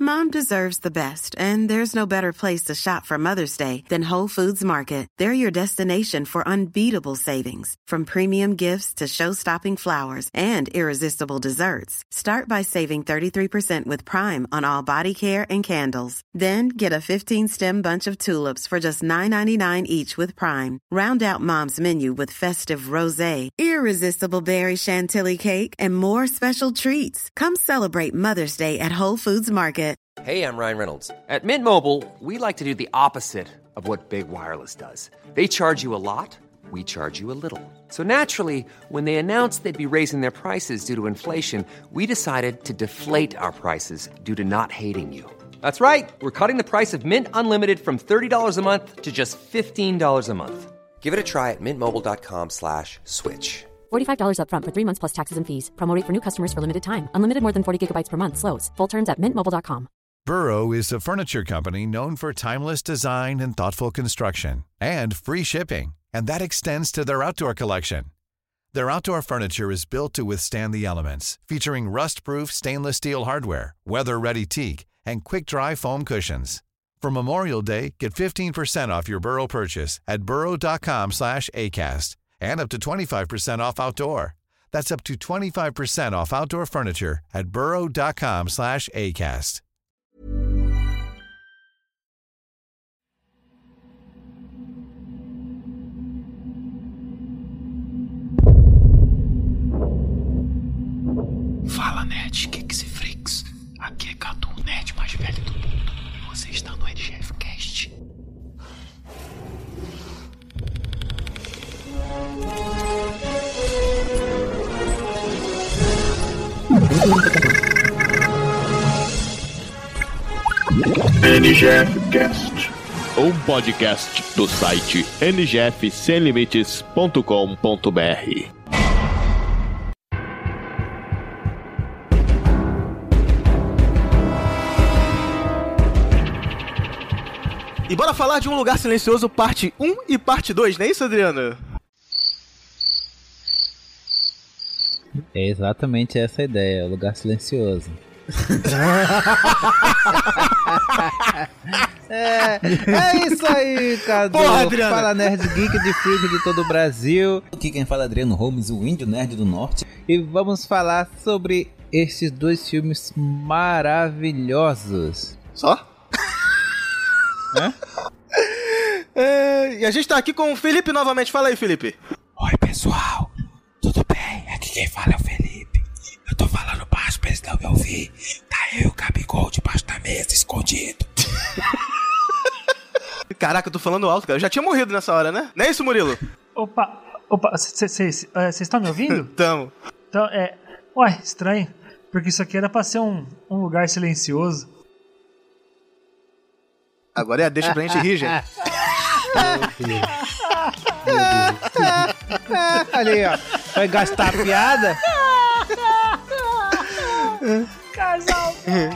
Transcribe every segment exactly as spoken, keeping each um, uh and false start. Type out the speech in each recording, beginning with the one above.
Mom deserves the best, and there's no better place to shop for Mother's Day than Whole Foods Market. They're your destination for unbeatable savings, from premium gifts to show-stopping flowers and irresistible desserts. Start by saving thirty-three percent with Prime on all body care and candles. Then get a fifteen-stem bunch of tulips for just nine ninety-nine each with Prime. Round out Mom's menu with festive rosé, irresistible berry chantilly cake, and more special treats. Come celebrate Mother's Day at Whole Foods Market. Hey, I'm Ryan Reynolds. At Mint Mobile, we like to do the opposite of what Big Wireless does. They charge you a lot, we charge you a little. So naturally, when they announced they'd be raising their prices due to inflation, we decided to deflate our prices due to not hating you. That's right. We're cutting the price of Mint Unlimited from thirty dollars a month to just fifteen dollars a month. Give it a try at mintmobile.com slash switch. forty-five dollars up front for three months plus taxes and fees. Promo rate for new customers for limited time. Unlimited more than forty gigabytes per month. Slows full terms at mint mobile dot com. Burrow is a furniture company known for timeless design and thoughtful construction, and free shipping, and that extends to their outdoor collection. Their outdoor furniture is built to withstand the elements, featuring rust-proof stainless steel hardware, weather-ready teak, and quick-dry foam cushions. For Memorial Day, get fifteen percent off your Burrow purchase at burrow.com slash ACAST and up to twenty-five percent off outdoor. That's up to twenty-five percent off outdoor furniture at burrow.com slash ACAST. Fala, Nerd, que que se freaks? Aqui é Catu, o nerd mais velho do mundo, e você está no N G F Cast. N G F Cast, um podcast do site n g f sem limites ponto com ponto b r. E bora falar de Um Lugar Silencioso, parte um e parte dois, não é isso, Adriano? É exatamente essa a ideia, o Lugar Silencioso. é, é isso aí, Cadu. Porra, Adriano. Fala, Nerd Geek de Freak de todo o Brasil. Aqui quem fala é Adriano Holmes, o índio nerd do norte. E vamos falar sobre esses dois filmes maravilhosos. Só? É? É, e a gente tá aqui com o Felipe novamente. Fala aí, Felipe. Oi, pessoal. Tudo bem? Aqui quem fala é o Felipe. Eu tô falando baixo pra eles não me ouvir. Tá eu, o Gabigol, debaixo da mesa, escondido. Caraca, eu tô falando alto, cara. Eu já tinha morrido nessa hora, né? Não é isso, Murilo? Opa, opa, vocês estão me ouvindo? Tamo. Então, é... Ué, estranho. Porque isso aqui era pra ser um, um lugar silencioso. Agora é a deixa pra gente rir, gente. Ali, ó. Vai gastar a piada? Casal.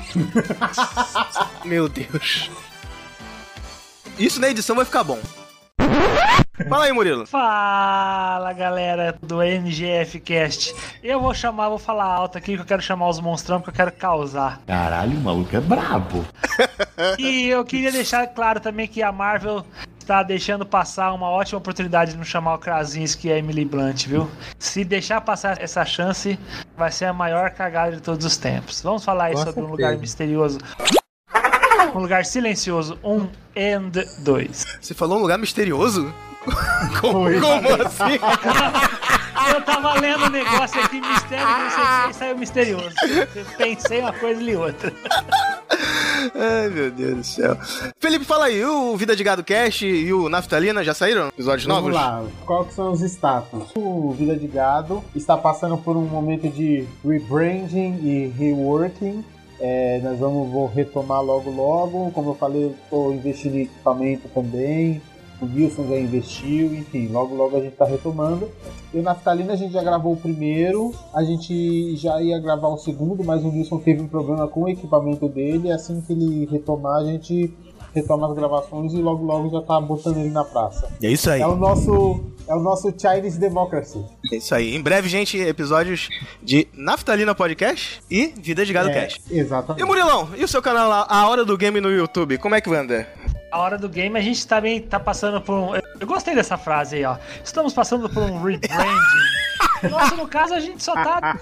Meu Deus. Isso na edição vai ficar bom. Fala aí, Murilo. Fala, galera do N G F Cast. Eu vou chamar, vou falar alto aqui, que eu quero chamar os monstrão, porque eu quero causar. Caralho, o maluco é brabo. E eu queria deixar claro também que a Marvel está deixando passar uma ótima oportunidade de não chamar o Krasinski e a Emily Blunt, viu? Se deixar passar essa chance, vai ser a maior cagada de todos os tempos. Vamos falar aí sobre um lugar misterioso. Um lugar silencioso, um and dois. Você falou um lugar misterioso? Como, como assim? Eu tava lendo um negócio aqui, mistério, não sei o que, saiu misterioso. Eu pensei uma coisa e outra. Ai, meu Deus do céu. Felipe, fala aí, o Vida de Gado Cast e o Naftalina já saíram? Episódios Vamos novos? Vamos lá, qual que são os status? O Vida de Gado está passando por um momento de rebranding e reworking. É, nós vamos vou retomar logo logo. Como eu falei, eu estou investindo em equipamento também. O Wilson já investiu, enfim, logo logo a gente tá retomando. E o Naftalina a gente já gravou o primeiro, a gente já ia gravar o segundo, mas o Wilson teve um problema com o equipamento dele. Assim que ele retomar, a gente retoma as gravações e logo logo já tá botando ele na praça. É isso aí. É o nosso, é o nosso Chinese Democracy. É isso aí. Em breve, gente, episódios de Naftalina Podcast e Vida de Gado É, Cast. exatamente. E Murilão, e o seu canal lá, A Hora do Game no YouTube, como é que vai andar? A hora do game, a gente também tá passando por um... Eu gostei dessa frase aí, ó. Estamos passando por um rebranding. Nossa, no caso, a gente só tá...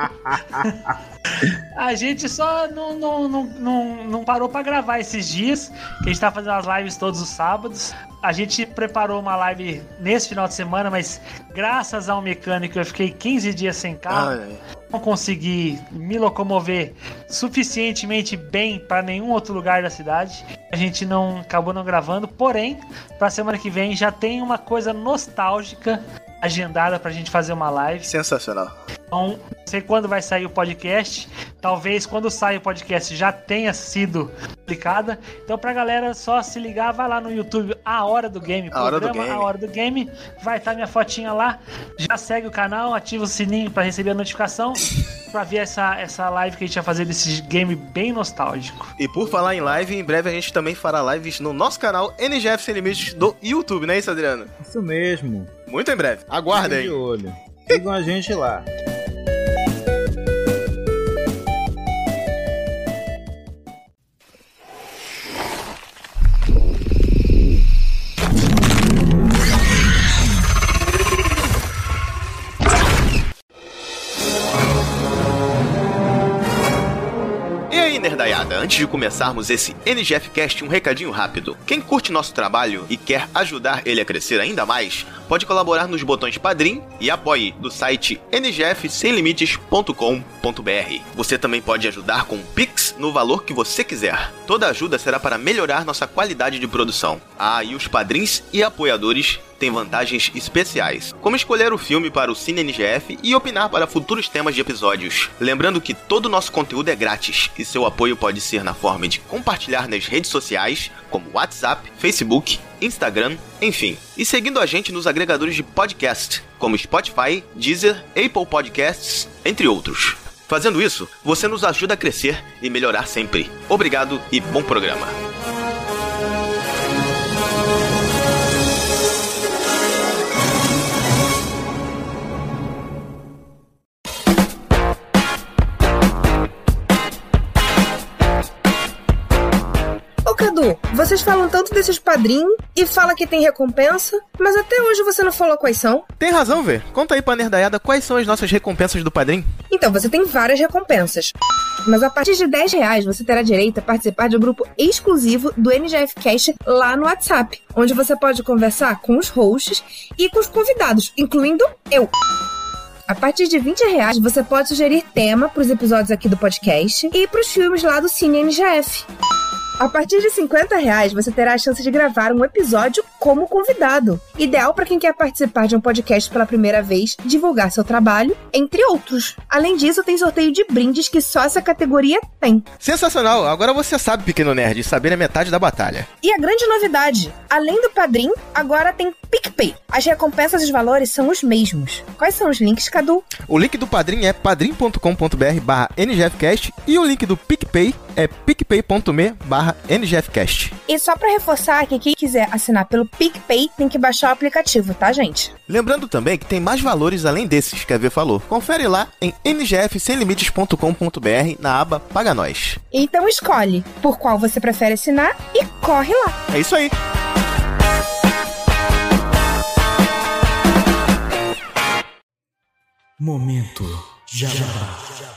A gente só não, não, não, não, não parou pra gravar esses dias, que a gente tá fazendo as lives todos os sábados. A gente preparou uma live nesse final de semana, mas graças ao mecânico eu fiquei quinze dias sem carro. Ai. Não consegui me locomover suficientemente bem para nenhum outro lugar da cidade. A gente não acabou não gravando, porém, pra semana que vem já tem uma coisa nostálgica agendada pra gente fazer uma live. Sensacional. Então, não sei quando vai sair o podcast. Talvez quando sair o podcast já tenha sido publicada. Então, pra galera só se ligar, vai lá no YouTube, A Hora do Game. A Hora do Programa Game. A Hora do Game. Vai estar minha fotinha lá. Já segue o canal, ativa o sininho pra receber a notificação. Pra ver essa, essa live que a gente vai fazer desse game bem nostálgico. E por falar em live, em breve a gente também fará lives no nosso canal N G F Sem Limites do YouTube, não é isso, Adriano? Isso mesmo. Muito em breve. Aguarda aí. Fiquem de olho. Sigam a gente lá. Nerdaiada, antes de começarmos esse N G F Cast, um recadinho rápido. Quem curte nosso trabalho e quer ajudar ele a crescer ainda mais, pode colaborar nos botões Padrim e Apoie do site n g f sem limites ponto com ponto b r. Você também pode ajudar com Pix no valor que você quiser. Toda ajuda será para melhorar nossa qualidade de produção. Ah, e os padrinhos e apoiadores tem vantagens especiais, como escolher o filme para o Cine N G F e opinar para futuros temas de episódios. Lembrando que todo o nosso conteúdo é grátis e seu apoio pode ser na forma de compartilhar nas redes sociais, como WhatsApp, Facebook, Instagram, enfim. E seguindo a gente nos agregadores de podcast, como Spotify, Deezer, Apple Podcasts, entre outros. Fazendo isso, você nos ajuda a crescer e melhorar sempre. Obrigado e bom programa. Cadu, vocês falam tanto desses padrinhos e fala que tem recompensa, mas até hoje você não falou quais são. Tem razão, Vê. Conta aí pra nerdaiada quais são as nossas recompensas do padrinho. Então, você tem várias recompensas. Mas a partir de dez reais você terá direito a participar de um grupo exclusivo do N G F Cast lá no WhatsApp, onde você pode conversar com os hosts e com os convidados, incluindo eu. A partir de vinte reais você pode sugerir tema para os episódios aqui do podcast e para os filmes lá do Cine N G F. A partir de cinquenta reais você terá a chance de gravar um episódio como convidado. Ideal para quem quer participar de um podcast pela primeira vez, divulgar seu trabalho, entre outros. Além disso, tem sorteio de brindes que só essa categoria tem. Sensacional! Agora você sabe, pequeno nerd, saber é metade da batalha. E a grande novidade, além do Padrim, agora tem PicPay. As recompensas e os valores são os mesmos. Quais são os links, Cadu? O link do Padrim é padrim ponto com ponto b r barra N G F Cast e o link do PicPay é picpay ponto me barra N G F Cast. E só pra reforçar que quem quiser assinar pelo PicPay tem que baixar o aplicativo, tá, gente? Lembrando também que tem mais valores além desses que a V falou. Confere lá em n g f sem limites ponto com ponto b r na aba Paga Nós. Então escolhe por qual você prefere assinar e corre lá. É isso aí. Momento Jabá.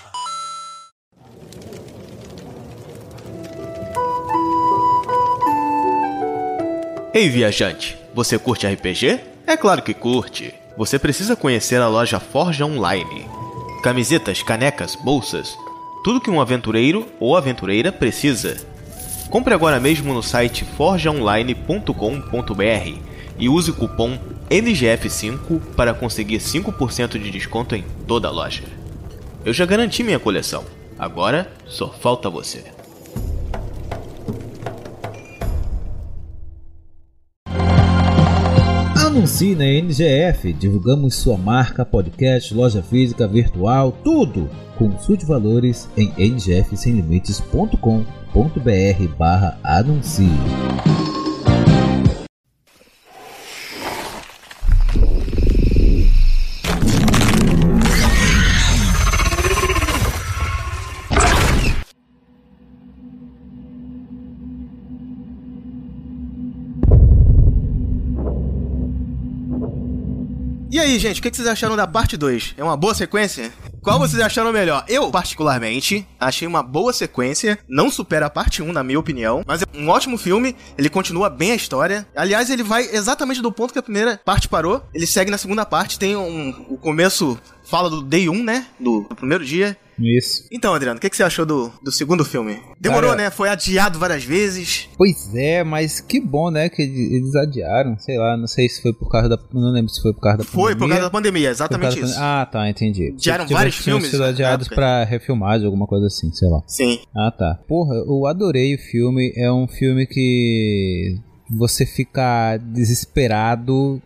Ei, viajante, você curte R P G? É claro que curte. Você precisa conhecer a loja Forja Online. Camisetas, canecas, bolsas, tudo que um aventureiro ou aventureira precisa. Compre agora mesmo no site forja online ponto com ponto b r e use o cupom N G F cinco para conseguir cinco por cento de desconto em toda a loja. Eu já garanti minha coleção, agora só falta você. Anuncie na N G F, divulgamos sua marca, podcast, loja física, virtual, tudo! Consulte valores em n g f sem limites ponto com ponto b r barra anuncie. E aí, gente, o que vocês acharam da parte dois? É uma boa sequência? Qual vocês acharam melhor? Eu, particularmente, achei uma boa sequência. Não supera a parte um, na minha opinião. Mas é um ótimo filme. Ele continua bem a história. Aliás, ele vai exatamente do ponto que a primeira parte parou. Ele segue na segunda parte. Tem um... O começo fala do Day um, né? Do, do primeiro dia. Isso. Então, Adriano, o que, que você achou do, do segundo filme? Demorou, Cara, né? Foi adiado várias vezes. Pois é, mas que bom, né? Que eles adiaram. Sei lá, não sei se foi por causa da... Não lembro se foi por causa da pandemia. Foi por causa da pandemia, exatamente isso. Da... Ah, tá, entendi. Adiaram vários filmes. Sido adiados pra refilmagem, alguma coisa assim, sei lá. Sim. Ah, tá. Porra, eu adorei o filme. É um filme que... você fica desesperado,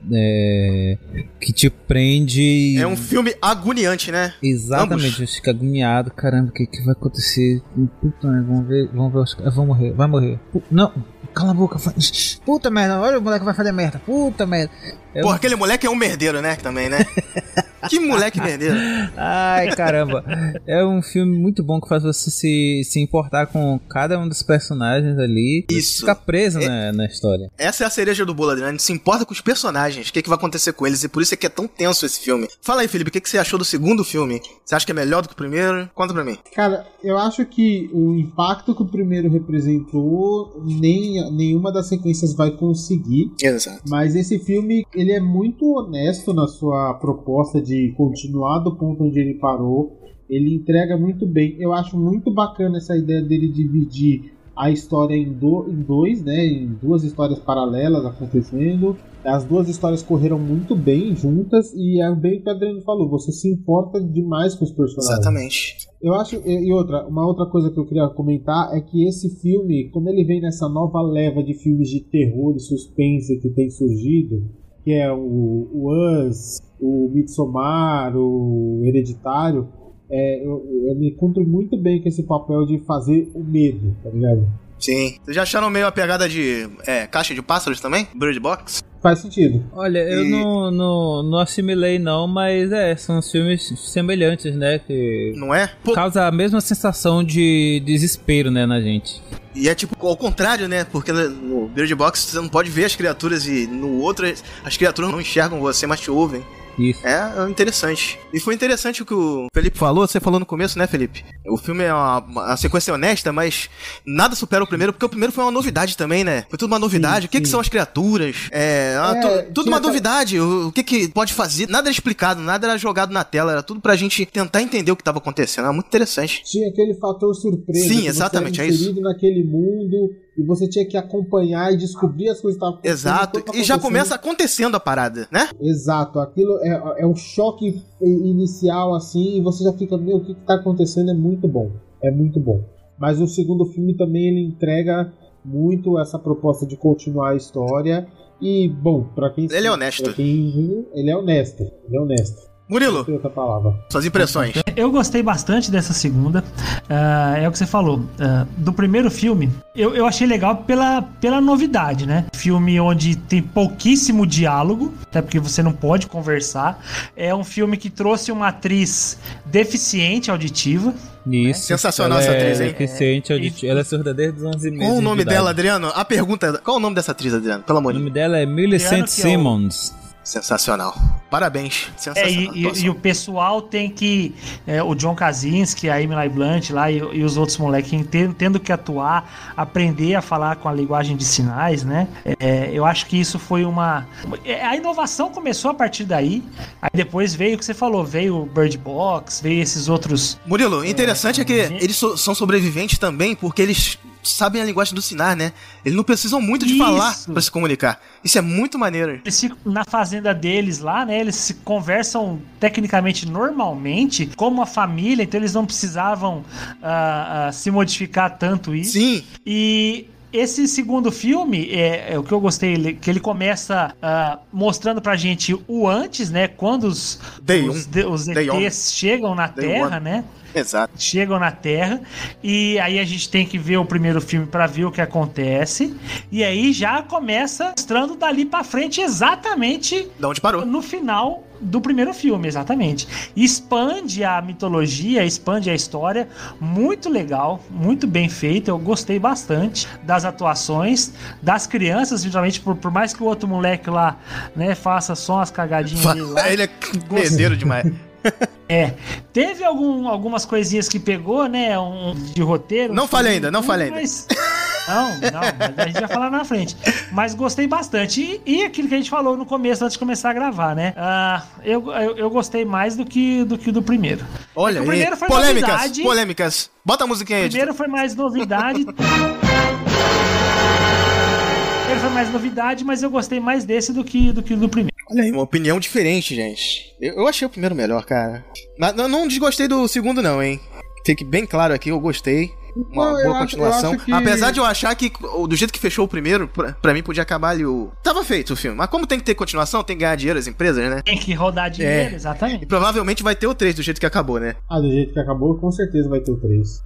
é, que te prende. É um filme agoniante, né? Exatamente, Ambos. Você fica agoniado. Caramba, o que, que vai acontecer? Puta merda, vamos ver, vamos ver os caras. Vão morrer, vai morrer. Não, cala a boca. Puta merda, olha o moleque vai fazer merda. Puta merda. É Pô, um... aquele moleque é um merdeiro, né? Também, né? Que moleque merdeiro. Ai, caramba. É um filme muito bom que faz você se, se importar com cada um dos personagens ali. Isso. Ficar preso é, na, na história. Essa é a cereja do bolo, Adriano. A gente se importa com os personagens. O que, é que vai acontecer com eles. E por isso é que é tão tenso esse filme. Fala aí, Felipe. O que, é que você achou do segundo filme? Você acha que é melhor do que o primeiro? Conta pra mim. Cara, eu acho que o impacto que o primeiro representou, nem, nenhuma das sequências vai conseguir. Exato. Mas esse filme, ele é muito honesto na sua proposta de continuar do ponto onde ele parou. Ele entrega muito bem. Eu acho muito bacana essa ideia dele dividir a história em, do, em dois, né, em duas histórias paralelas acontecendo. As duas histórias correram muito bem juntas e é bem o que o Adriano falou, você se importa demais com os personagens. Exatamente. Eu acho, e outra, uma outra coisa que eu queria comentar é que esse filme, quando ele vem nessa nova leva de filmes de terror e suspense que tem surgido, que é o, o Us, o Midsommar, o Hereditário, é, eu, eu me encontro muito bem com esse papel de fazer o medo, tá ligado? Sim. Vocês já acharam meio a pegada de é, Caixa de Pássaros também? Bird Box? Faz sentido. Olha, eu e... não, não, não assimilei não, mas é, são filmes semelhantes, né? Que não é? Pô... causa a mesma sensação de desespero, né, na gente. E é tipo ao contrário, né? Porque no Bird Box você não pode ver as criaturas e no outro as criaturas não enxergam você, mas te ouvem. Isso. É interessante. E foi interessante o que o Felipe falou, você falou no começo, né, Felipe? O filme é uma, uma sequência honesta, mas nada supera o primeiro, porque o primeiro foi uma novidade também, né? Foi tudo uma novidade. Sim, o que, que são as criaturas? É, é tu, tudo uma essa... novidade. O, o que que pode fazer? Nada era explicado, nada era jogado na tela, era tudo pra gente tentar entender o que tava acontecendo. Era muito interessante. Tinha aquele fator surpresa. Sim, exatamente, é isso. Inserido naquele mundo e você tinha que acompanhar e descobrir as coisas que estavam acontecendo. Exato, e já começa acontecendo a parada, né? Exato, aquilo é, é um choque inicial assim e você já fica, meu, o que, que tá acontecendo? É muito bom, é muito bom. Mas o segundo filme também ele entrega muito essa proposta de continuar a história e, bom, pra quem... Ele é honesto. Pra quem, ele é honesto, ele é honesto. Murilo, outra palavra. Suas impressões. Eu gostei bastante dessa segunda. Uh, é o que você falou. Uh, do primeiro filme, eu, eu achei legal pela, pela novidade, né? Filme onde tem pouquíssimo diálogo, até porque você não pode conversar. É um filme que trouxe uma atriz deficiente auditiva. Isso. Sensacional essa atriz, hein? Deficiente auditiva. Ela é surda desde os onze meses. Qual o nome dela, Adriano? A pergunta é: qual o nome dessa atriz, Adriano? Pelo amor de Deus. O nome dela é Millicent Simmons. Sensacional. Parabéns. Sensacional. É, e, e, e o pessoal tem que... É, o John Krasinski, a Emily Blunt lá e, e os outros moleques tendo, tendo que atuar, aprender a falar com a linguagem de sinais, né? É, eu acho que isso foi uma... A inovação começou a partir daí. Aí depois veio o que você falou. Veio o Bird Box, veio esses outros... Murilo, interessante é, é que eles so, são sobreviventes também porque eles... sabem a linguagem do sinal, né? Eles não precisam muito de Isso. falar pra se comunicar. Isso é muito maneiro. Eles ficam na fazenda deles lá, né? Eles se conversam tecnicamente normalmente, como a família, então eles não precisavam uh, uh, se modificar tanto isso. Sim. E... esse segundo filme, é, é o que eu gostei, que ele começa uh, mostrando pra gente o antes, né? Quando os, Day os, um. os E Tês Day chegam na Day Terra, one. né? Exato. Chegam na Terra e aí a gente tem que ver o primeiro filme pra ver o que acontece. E aí já começa mostrando dali pra frente exatamente de onde parou. No final do primeiro filme, exatamente. Expande a mitologia, expande a história. Muito legal, muito bem feito. Eu gostei bastante das atuações, das crianças, principalmente por, por mais que o outro moleque lá, né, faça só umas cagadinhas dele lá. Ele é medeiro demais. É, teve algum, algumas coisinhas que pegou, né, um, de roteiro. Não fale ainda, não fale ainda. Mas... Não, não, mas a gente vai falar na frente. Mas gostei bastante. E, e aquilo que a gente falou no começo, antes de começar a gravar, né? Uh, eu, eu, eu gostei mais do que do, que do primeiro. Olha, o primeiro foi polêmicas, novidade. polêmicas. Bota a musiquinha aí. O primeiro foi mais novidade. O primeiro foi mais novidade, mas eu gostei mais desse do que do, que do primeiro. Olha aí, uma opinião diferente, gente. Eu, eu achei o primeiro melhor, cara. Mas não, não desgostei do segundo, não, hein? Fique bem claro aqui, eu gostei. Uma não, boa continuação. Acho, que... Apesar de eu achar que do jeito que fechou o primeiro, pra, pra mim podia acabar ali o... Tava feito o filme, mas como tem que ter continuação, tem que ganhar dinheiro as empresas, né? Tem que rodar dinheiro, é. Exatamente. E provavelmente vai ter o três do jeito que acabou, né? Ah, do jeito que acabou, com certeza vai ter o três.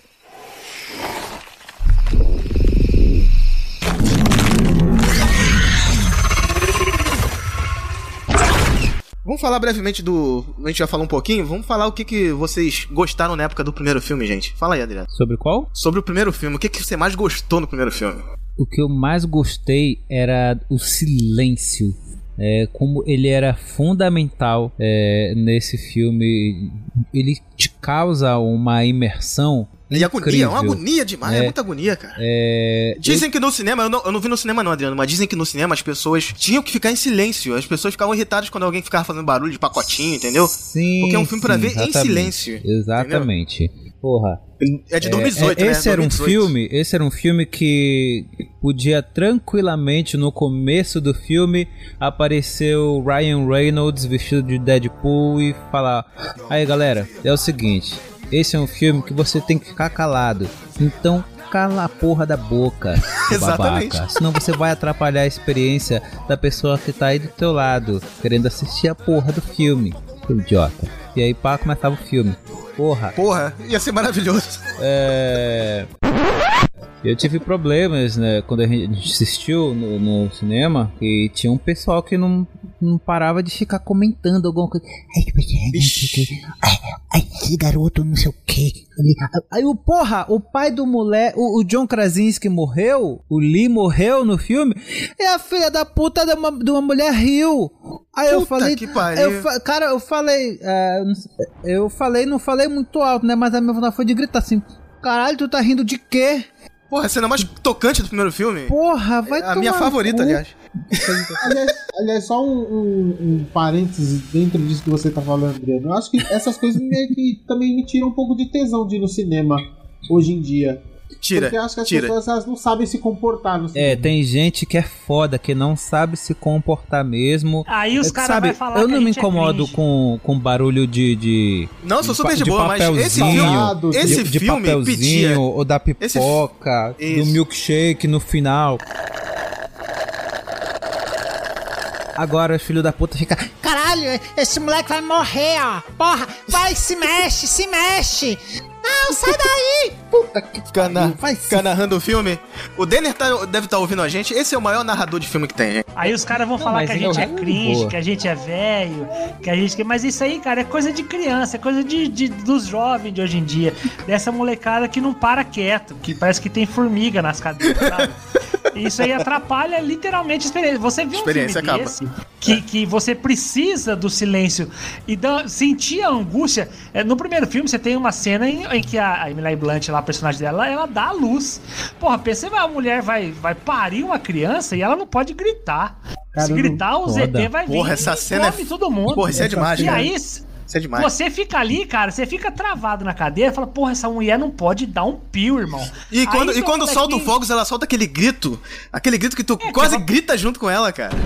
Vamos falar brevemente do... A gente já falou um pouquinho. Vamos falar o que, que vocês gostaram na época do primeiro filme, gente. Fala aí, Adriano. Sobre qual? Sobre o primeiro filme. O que, que você mais gostou no primeiro filme? O que eu mais gostei era o silêncio. É, como ele era fundamental é, nesse filme. Ele te causa uma imersão. E agonia, é uma agonia demais, é, é muita agonia, cara. É, dizem eu... que no cinema, eu não, eu não vi no cinema não, Adriano, mas dizem que no cinema as pessoas tinham que ficar em silêncio. As pessoas ficavam irritadas quando alguém ficava fazendo barulho de pacotinho, entendeu? Sim, porque é um filme sim, pra ver exatamente, em silêncio. Exatamente. Entendeu? Porra. É de dois mil e dezoito, é, né? Esse era dois mil e dezoito. um filme, esse era um filme que podia tranquilamente no começo do filme aparecer o Ryan Reynolds vestido de Deadpool e falar: aí galera, é o seguinte, esse é um filme que você tem que ficar calado, então cala a porra da boca, Exatamente. Babaca, senão você vai atrapalhar a experiência da pessoa que tá aí do teu lado querendo assistir a porra do filme, idiota. E aí pá, começava o filme. Porra. Porra, ia ser maravilhoso. É... Eu tive problemas, né, quando a gente assistiu no, no cinema, e tinha um pessoal que não, não parava de ficar comentando alguma coisa. Ai, que ai, ai, que garoto, não sei o que. Aí o porra, o pai do moleque, o, o John Krasinski morreu, o Lee morreu no filme, e a filha da puta de uma, de uma mulher riu. Aí Puta eu falei, que pariu. eu, cara, eu falei, uh, eu falei, não falei muito alto, né, mas a minha vontade foi de gritar assim: caralho, tu tá rindo de quê? Porra, a cena mais tocante do primeiro filme. Porra, vai A minha favorita, cu. aliás. aliás. Aliás, só um, um, um parênteses dentro disso que você tá falando, Adriano. Eu acho que essas coisas meio que também me tiram um pouco de tesão de ir no cinema hoje em dia. Tira, Porque eu acho que as tira. pessoas elas não sabem se comportar no cinema. É, tem gente que é foda, que não sabe se comportar mesmo. Aí os É, caras sabe, vão falar eu que não a me gente incomodo é cringe. com, com barulho de, de... Não, sou super de, de boa, mas esse papelzinho, filme, esse de, de filme papelzinho, pedia... ou da pipoca, Esse... do milkshake no final. Agora os filhos da puta ficam: caralho, esse moleque vai morrer, ó. Porra, vai, se mexe, se mexe. Não, sai daí! Puta que Fica, na, fica narrando o filme. O Denner tá, deve estar tá ouvindo a gente. Esse é o maior narrador de filme que tem, gente. Aí os caras vão Não, falar mas que a ele é gente é o rei cringe, boa. que a gente é velho, que a gente... Mas isso aí, cara, é coisa de criança, é coisa de, de, dos jovens de hoje em dia. Dessa molecada que não para quieto, que parece que tem formiga nas cadeiras, sabe? Isso aí atrapalha literalmente a experiência. Você vê um Experiência filme acaba. desse, que, que você precisa do silêncio e da, sentir a angústia. É, no primeiro filme você tem uma cena em, em que a, a Emily Blunt, lá, a personagem dela, ela dá a luz. Porra, pensa, a mulher vai, vai parir uma criança e ela não pode gritar. Cara, Se gritar, o Z T vai vir. Porra, essa e cena come é... todo mundo. Porra, isso é demais, E cara. aí... Isso é demais. Você fica ali, cara, você fica travado na cadeira e fala: porra, essa mulher não pode dar um pio, irmão. E quando, Aí, e quando daqui... solta o fogos, ela solta aquele grito. Aquele grito que tu É, quase que ela... grita junto com ela, cara.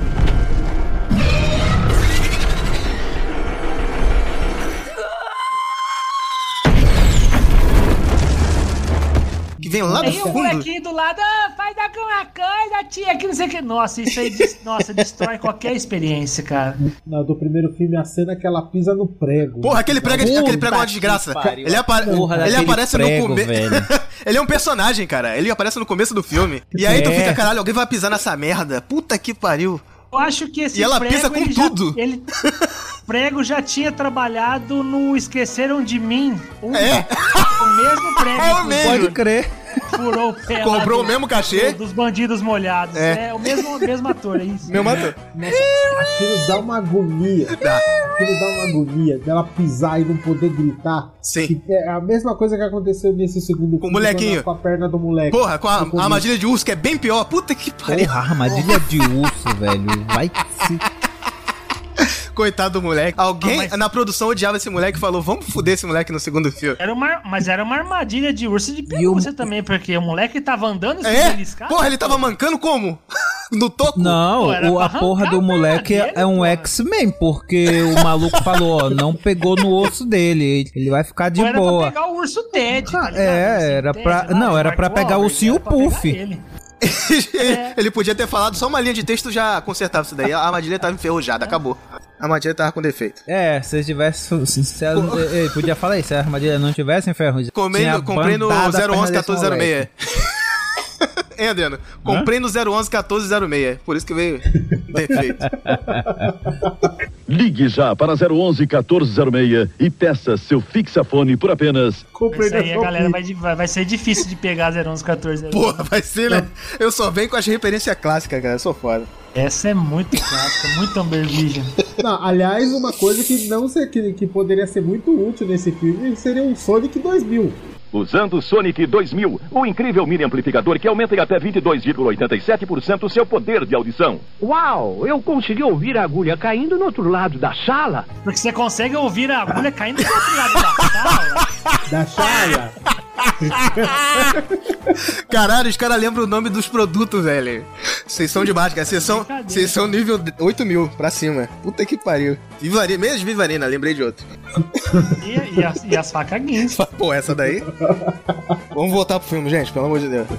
Que vem lá do Aí o fundo. molequinho do lado, ah, faz alguma coisa, tia, que não sei o que. Nossa, isso aí des- nossa, destrói qualquer experiência, cara. Não, do primeiro filme, a cena que ela pisa no prego. Porra, aquele prego, Puta aquele prego é uma desgraça. Ele, apa- Porra, ele aparece prego, no começo. Ele é um personagem, cara. Ele aparece no começo do filme. E aí tu É. fica, caralho, alguém vai pisar nessa merda. Puta que pariu. Eu acho que esse E ela prego, pisa com ele tudo. Já, ele, prego já tinha trabalhado no Esqueceram de Mim. Um, É. O mesmo prego. É o mesmo. Pode crer. Furou o pé. Cobrou lá o mesmo cachê. do- Dos bandidos molhados. É. É, o mesmo, o mesmo ator, é isso. Meu matou. Nossa, aquilo dá uma agonia. Aquilo dá uma agonia dela pisar e não poder gritar. Sim. Que é a mesma coisa que aconteceu nesse segundo Com o molequinho. Com a perna do moleque. Porra, com a, No começo. a armadilha de urso, que é bem pior. Puta que pariu. Porra, armadilha de urso, velho. Vai se... Coitado do moleque. Alguém Ah, mas- na produção odiava esse moleque e falou: vamos foder esse moleque no segundo filme. Era uma, mas era uma armadilha de urso de E o- pelúcia também, porque o moleque tava andando É? subindo escada. Porra, ele tava mancando como? No toco? Não, Pô, era o- a pra porra arrancar do a perna moleque é, dele, é um porra. X-Men, porque o maluco falou, ó, não pegou no osso dele, ele vai ficar de Ou era boa. pra pegar o urso Ted, tá ligado? É, O ursinho era Ted pra- lá, não, do era Mark pra pegar o Wahlberg, ursinho era pra pegar Puff. ele. Ele podia ter falado só uma linha de texto, já consertava isso daí. A armadilha tava enferrujada, acabou. A armadilha tava com defeito. É, se tivesse. Se, se ela- ele podia falar isso, se a armadilha não tivesse enferrujado. Comei tinha no- comprei no bandado a zero onze perna desse quatorze zero seis. moleque. Hein, Adriano? Comprei no zero onze quatorze zero seis. Por isso que veio defeito. Ligue já para zero onze quatorze zero seis e peça seu fixafone por apenas... Comprei Isso aí na a galera Shopee. vai, vai, vai ser difícil de pegar zero onze quatorze. Porra, vai ser, né? Eu só venho com as referências clássicas, cara. Eu sou foda. Essa é muito clássica, muito Amber Vision. Não, aliás, uma coisa que não sei, que, que poderia ser muito útil nesse filme seria um Sonic dois mil. Usando o Sonic dois mil, o incrível mini amplificador que aumenta em até vinte e dois vírgula oitenta e sete por cento o seu poder de audição. Uau, eu consegui ouvir a agulha caindo no outro lado da sala. Porque você consegue ouvir a agulha caindo do outro lado da sala. Da sala. Caralho, os caras lembram o nome dos produtos, velho. Vocês são de baixo, cara. Vocês são, vocês são nível oito mil pra cima. Puta que pariu. Vivarina, mesmo Vivarina, lembrei de outro. E, e, as, e as facas guins. Pô, essa daí. Vamos voltar pro filme, gente, pelo amor de Deus.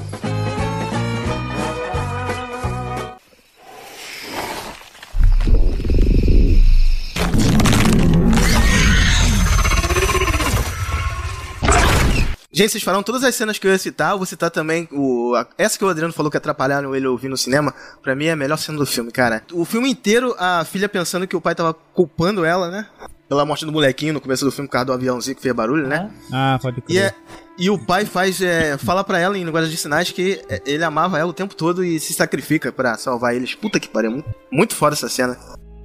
Gente, vocês falaram todas as cenas que eu ia citar. Eu vou citar também o, a- essa que o Adriano falou que atrapalharam ele ouvir no cinema. Pra mim é a melhor cena do filme, cara. O filme inteiro, a filha pensando que o pai tava culpando ela, né? Pela morte do molequinho no começo do filme, por causa do aviãozinho que fez barulho, né? Ah, pode E, crer. é, e o pai faz, é, fala pra ela em linguagem de sinais que é, ele amava ela o tempo todo e se sacrifica pra salvar eles. Puta que pariu, muito, muito foda essa cena.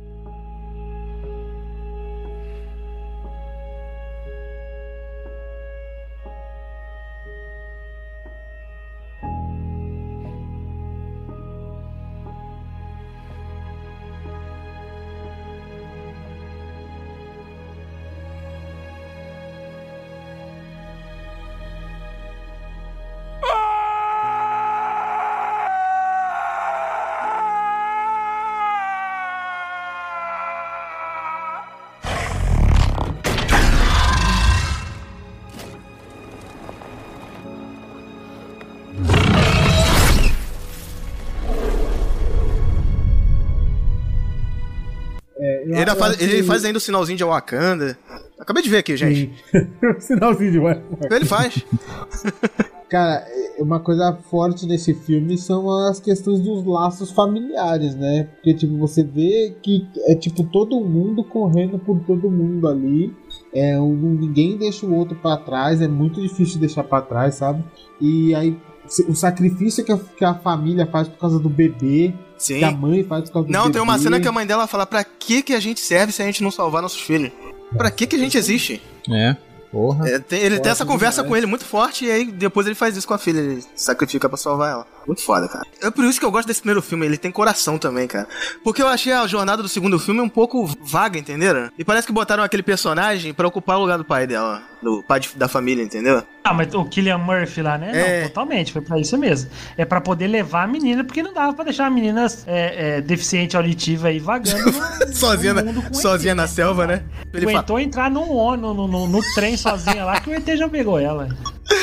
É, eu- Ele, eu faz, acho ele que- faz ainda o sinalzinho de Wakanda. Acabei de ver aqui, gente. Sinalzinho de ué. Ele faz. Cara, é- uma coisa forte nesse filme são as questões dos laços familiares, né? Porque, tipo, você vê que é, tipo, todo mundo correndo por todo mundo ali. É, um, ninguém deixa o outro pra trás, é muito difícil de deixar pra trás, sabe? E aí, se- o sacrifício que a, que a família faz por causa do bebê, Sim. que a mãe faz por causa do Não, bebê. tem uma cena que a mãe dela fala: pra que que a gente serve se a gente não salvar nossos filhos? Pra que que a gente existe? É, porra. É, tem- ele tem Forte essa conversa demais. com ele muito forte e aí depois ele faz isso com a filha, ele se sacrifica pra salvar ela. Muito foda, cara. É por isso que eu gosto desse primeiro filme, ele tem coração também, cara. Porque eu achei a jornada do segundo filme um pouco vaga, entenderam? E parece que botaram aquele personagem pra ocupar o lugar do pai dela, do pai de- da família, entendeu? Ah, mas o Cillian Murphy lá, né? É. Não, totalmente, foi pra isso mesmo. É pra poder levar a menina, porque não dava pra deixar a menina é, é, deficiente auditiva aí vagando no, sozinha no na, mundo com sozinha E T, na né? selva, né? Ele fala, Aguentou entrar num, no, no, no, no trem sozinha lá que o E T já pegou ela.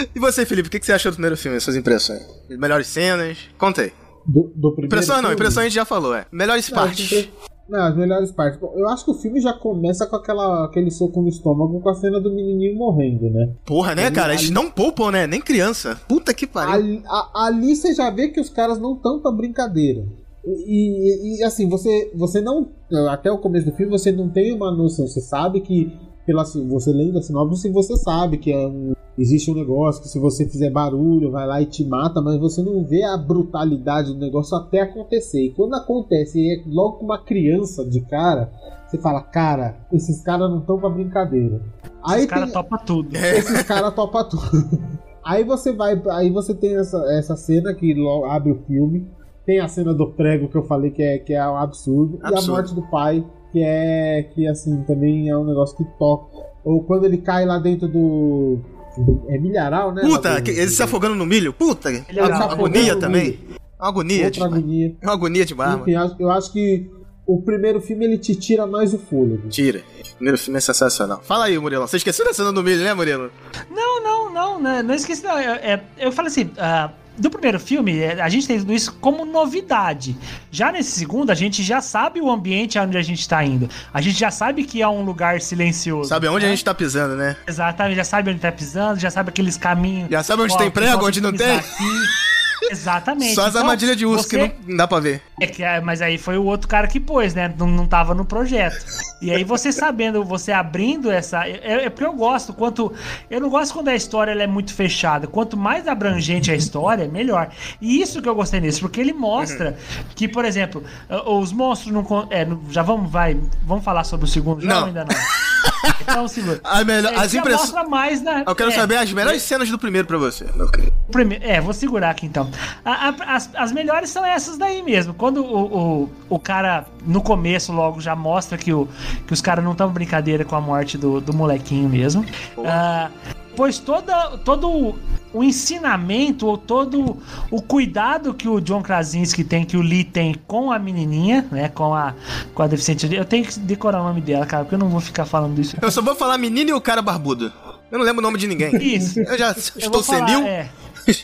E você, Felipe, o que você achou do primeiro filme, suas impressões? As melhores cenas? Conta aí. Do, do primeiro Impressões não, filme? impressões a gente já falou, é. Melhores Não, partes. impre- Não, as melhores partes. Bom, eu acho que o filme já começa com aquela, aquele soco no estômago com a cena do menininho morrendo, né? Porra, né, Ali- cara? Eles ali- não poupam, né? Nem criança. Puta que pariu. Ali, a- ali você já vê que os caras não estão pra brincadeira. E, e- e, assim, você, você não. Até o começo do filme você não tem uma noção. Você sabe que. Pela, você lendo a sinopse, você sabe que é um, existe um negócio que se você fizer barulho vai lá e te mata, mas você não vê a brutalidade do negócio até acontecer. E quando acontece e é logo com uma criança de cara, você fala, cara, esses caras não estão pra brincadeira. Aí Esses caras tem- topam tudo. Esses caras topam tudo. Aí você vai. Aí você tem essa, essa cena que logo abre o filme. Tem a cena do prego que eu falei que é, que é um absurdo. Absurdo. E a morte do pai, que é. Que assim, também é um negócio que toca. Ou quando ele cai lá dentro do. do- é milharal, né? Puta, Lá do- que- ele se afogando no milho. Puta, Ele a- se afogando agonia no também. milho. Uma agonia. Outra de- agonia. É uma agonia de barba. Enfim, eu- eu acho que o primeiro filme ele te tira mais o fôlego. Tira. O primeiro filme é sensacional. Fala aí, Murilo. Você esqueceu da cena do milho, né, Murilo? Não, não, não, não, não esqueci não. Eu, é, eu falei assim, ah, do primeiro filme, é, a gente tem tudo isso como novidade. Já nesse segundo, a gente já sabe o ambiente onde a gente tá indo. A gente já sabe que é um lugar silencioso. Sabe onde né? a gente tá pisando, né? Exatamente, já sabe onde tá pisando, já sabe aqueles caminhos. Já sabe onde Ó, tem que prego, posso onde não pisar tem? aqui. Exatamente. Só as Então, armadilhas de urso você- que não dá pra ver. É que, é, mas aí foi o outro cara que pôs, né? Não, não tava no projeto. E aí você sabendo, você abrindo essa... É, é porque eu gosto, quanto... Eu não gosto quando a história ela é muito fechada. Quanto mais abrangente a história, melhor. E isso que eu gostei nisso, porque ele mostra que, por exemplo, os monstros não... con- É, não- já vamos, vai... Vamos falar sobre o segundo já Não. ou ainda não? Então, segundo. A melhor- É, as já impressões- mostra mais, né? Eu quero É. saber as melhores cenas do primeiro pra você, meu querido. Prime- É, vou segurar aqui então. A- a- as, as melhores são essas daí mesmo. Quando o, o, o cara, no começo, logo já mostra que, o, que os caras não estão brincadeira com a morte do, do molequinho mesmo. Ah, pois toda, todo o, o ensinamento, ou todo o cuidado que o John Krasinski tem, que o Lee tem com a menininha, né? Com a, com a deficiente. Eu tenho que decorar o nome dela, cara, porque eu não vou ficar falando isso. Eu só vou falar menino e o cara barbudo. Eu não lembro o nome de ninguém. Isso. Eu já Eu estou vou falar, senil. é.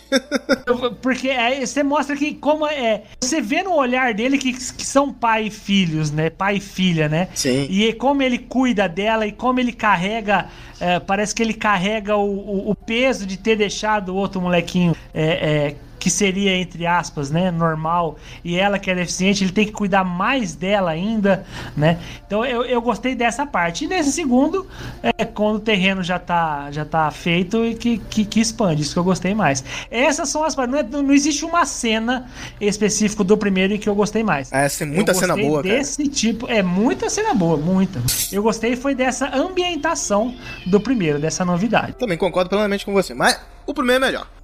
Eu- Porque aí você mostra que como é. Você vê no olhar dele que, que são pai e filhos, né? Pai e filha, né? Sim. E como ele cuida dela e como ele carrega. é, parece que ele carrega o, o- o peso de ter deixado o outro molequinho. É, é, que seria, entre aspas, né, normal, e ela que é deficiente, ele tem que cuidar mais dela ainda, né? Então eu, eu gostei dessa parte. E nesse segundo, é quando o terreno já tá, já tá feito e que, que, que expande, isso que eu gostei mais. Essas são as partes, não, é- não existe uma cena específica do primeiro em que eu gostei mais. Ah, essa é muita Eu cena gostei boa, cara. desse tipo, é muita cena boa, muita. Eu gostei foi dessa ambientação do primeiro, dessa novidade. Também concordo plenamente com você, mas o primeiro é melhor.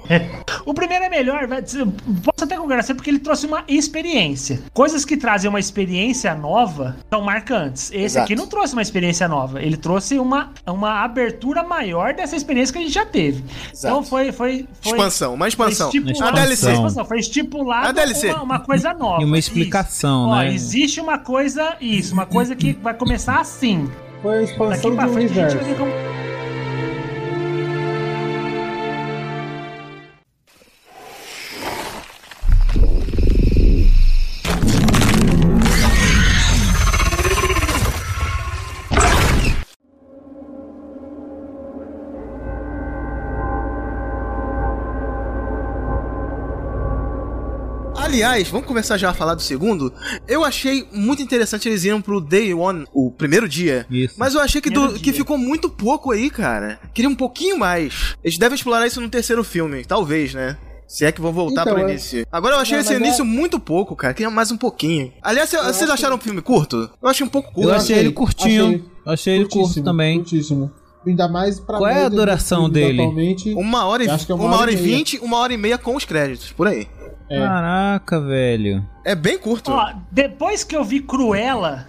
O primeiro é melhor, vai- posso até concordar, porque ele trouxe uma experiência. Coisas que trazem uma experiência nova são marcantes. Esse Exato. aqui não trouxe uma experiência nova, ele trouxe uma, uma abertura maior dessa experiência que a gente já teve. Exato. Então foi, foi, foi Expansão, uma expansão. Foi estipulado, A D L C. Foi, expansão, foi estipulado A D L C. Uma, uma coisa nova. E uma explicação, Isso. Ó, né? existe uma coisa, isso, uma coisa que vai começar assim. Foi a Daqui expansão pra do frente a gente vai universo. ver como... Aliás, vamos começar já a falar do segundo. Eu achei muito interessante eles irem pro Day One, o primeiro dia. Isso. Mas eu achei que, do- Primeiro que dia. ficou muito pouco aí, cara. Queria um pouquinho mais. Eles devem explorar isso no terceiro filme, talvez, né? Se é que vão voltar Então, pro é- início. Agora eu achei Não, esse mas é- início muito pouco, cara. Queria mais um pouquinho. Aliás, cê- vocês acho acharam o filme curto? Eu achei um pouco curto. Eu achei ele curtinho. achei Achei ele curto curtíssimo, também. Curtíssimo. Ainda mais pra Qual é a média dos duração filmes dele? atualmente. Uma hora e, Eu acho que é uma hora e meia. vinte, uma hora e meia com os créditos, por aí. É. Caraca, velho. É bem curto. Ó, depois que eu vi Cruella,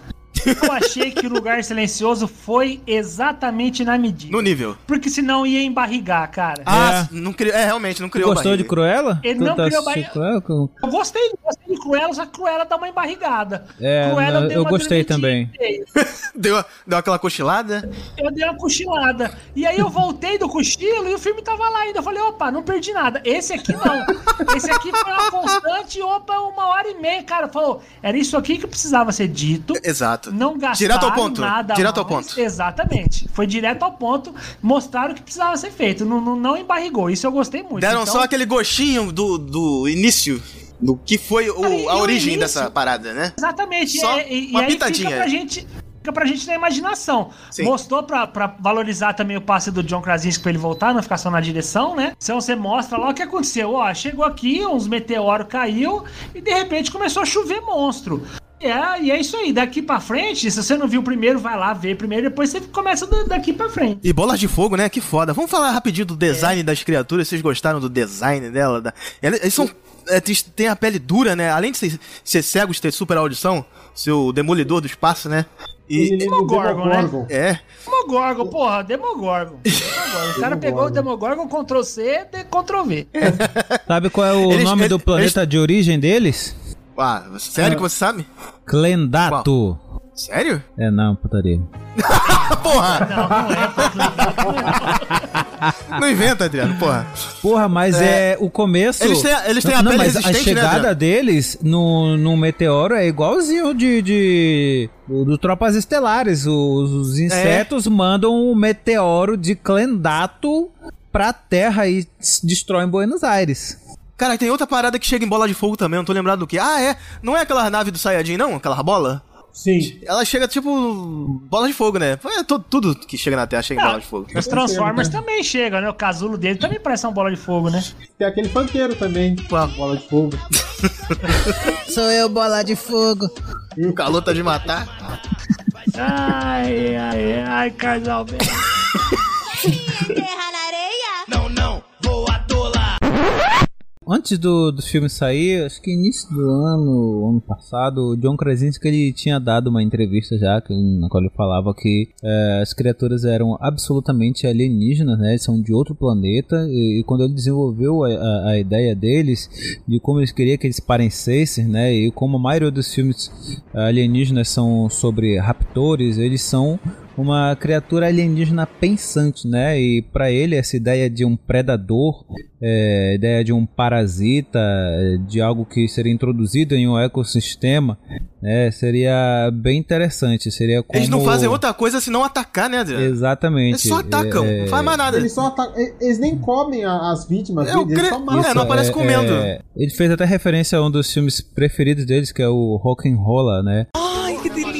Eu achei que o Lugar Silencioso foi exatamente na medida. No nível. Porque senão ia embarrigar, cara. Ah, é, não criou, é realmente, não criou barriga. Gostou de Cruella? Ele tu não tá criou barriga. Cruella? Eu gostei, gostei de Cruella, só que Cruella dá uma embarrigada. É, Cruella não, deu eu uma gostei também. deu, deu aquela cochilada? Eu dei uma cochilada. E aí eu voltei do cochilo e o filme tava lá ainda. Eu falei, opa, não perdi nada. Esse aqui não. Esse aqui foi uma constante, opa, uma hora e meia, cara. Falou, era isso aqui que precisava ser dito. Exato. Não gastaram direto ao ponto. nada Direto mais. ao ponto. Exatamente. Foi direto ao ponto. Mostraram o que precisava ser feito. Não, não, não embarrigou. Isso eu gostei muito. Deram então... só aquele gostinho do, do início. Do que foi o, e, a e origem início, dessa parada, né? Exatamente. Só e, uma e aí pitadinha. fica pra gente... Fica pra gente na imaginação. Sim. Mostrou pra, pra valorizar também o passe do John Krasinski pra ele voltar, não ficar só na direção, né? Então você mostra lá o que aconteceu. Ó, chegou aqui, uns meteoros caiu e de repente começou a chover monstro. É, e é isso aí, daqui pra frente, se você não viu o primeiro, vai lá ver primeiro, depois você começa daqui pra frente. E bolas de fogo, né? Que foda. Vamos falar rapidinho do design é. das criaturas, vocês gostaram do design dela? Da... Eles são... É, tem a pele dura, né? Além de ser, ser cegos, ter super audição, seu demolidor do espaço, né? E... Demogorgon, né? É. Demogorgon, porra, Demogorgon. Demogorgon. O cara pegou o Demogorgon, Ctrl C, Ctrl V. Sabe qual é o eles, nome eles, do planeta eles... de origem deles? Ah, sério é. que você sabe? Clendato. Qual? Sério? É, não, putaria. Porra! Não, não é. Não inventa, Adriano, porra. Porra, mas é, é o começo... Eles têm, eles têm não, a pele não, mas resistente, a chegada né, deles no, no meteoro é igualzinho de... de do, do Tropas Estelares. Os, os insetos é. mandam um meteoro de Clendato pra Terra e destroem Buenos Aires. Cara, tem outra parada que chega em bola de fogo também, não tô lembrado do que. Ah, é? Não é aquela nave do Saiyajin, não? Aquela bola? Sim. Ela chega tipo bola de fogo, né? É, tudo, tudo que chega na Terra chega em ah, bola de fogo. Os Transformers também chegam, né? O casulo dele também parece uma bola de fogo, né? Tem aquele funkeiro também, Uau. bola de fogo. Sou eu, bola de fogo. E o calor tá de matar. Ai, ai, ai, casal velho. Terra na areia? Não, não, vou atolar. Antes do, do filme sair, acho que início do ano, ano passado, o John Krasinski ele tinha dado uma entrevista já, que, na qual ele falava que é, as criaturas eram absolutamente alienígenas, né? Eles são de outro planeta, e, e quando ele desenvolveu a, a, a ideia deles, de como eles queriam que eles parecessem, né? E como a maioria dos filmes alienígenas são sobre raptores, eles são uma criatura alienígena pensante, né? E para ele essa ideia de um predador, é, ideia de um parasita, de algo que seria introduzido em um ecossistema, né? Seria bem interessante. Seria como... Eles não fazem outra coisa senão atacar, né, Adriano? Exatamente. Eles só atacam, é... não faz mais nada. Eles, só atacam, eles nem comem as vítimas, é, eles cre... só matam. É, não aparece é, comendo. É... Ele fez até referência a um dos filmes preferidos deles, que é o Rock'n'Rolla, né? Ai, que delícia!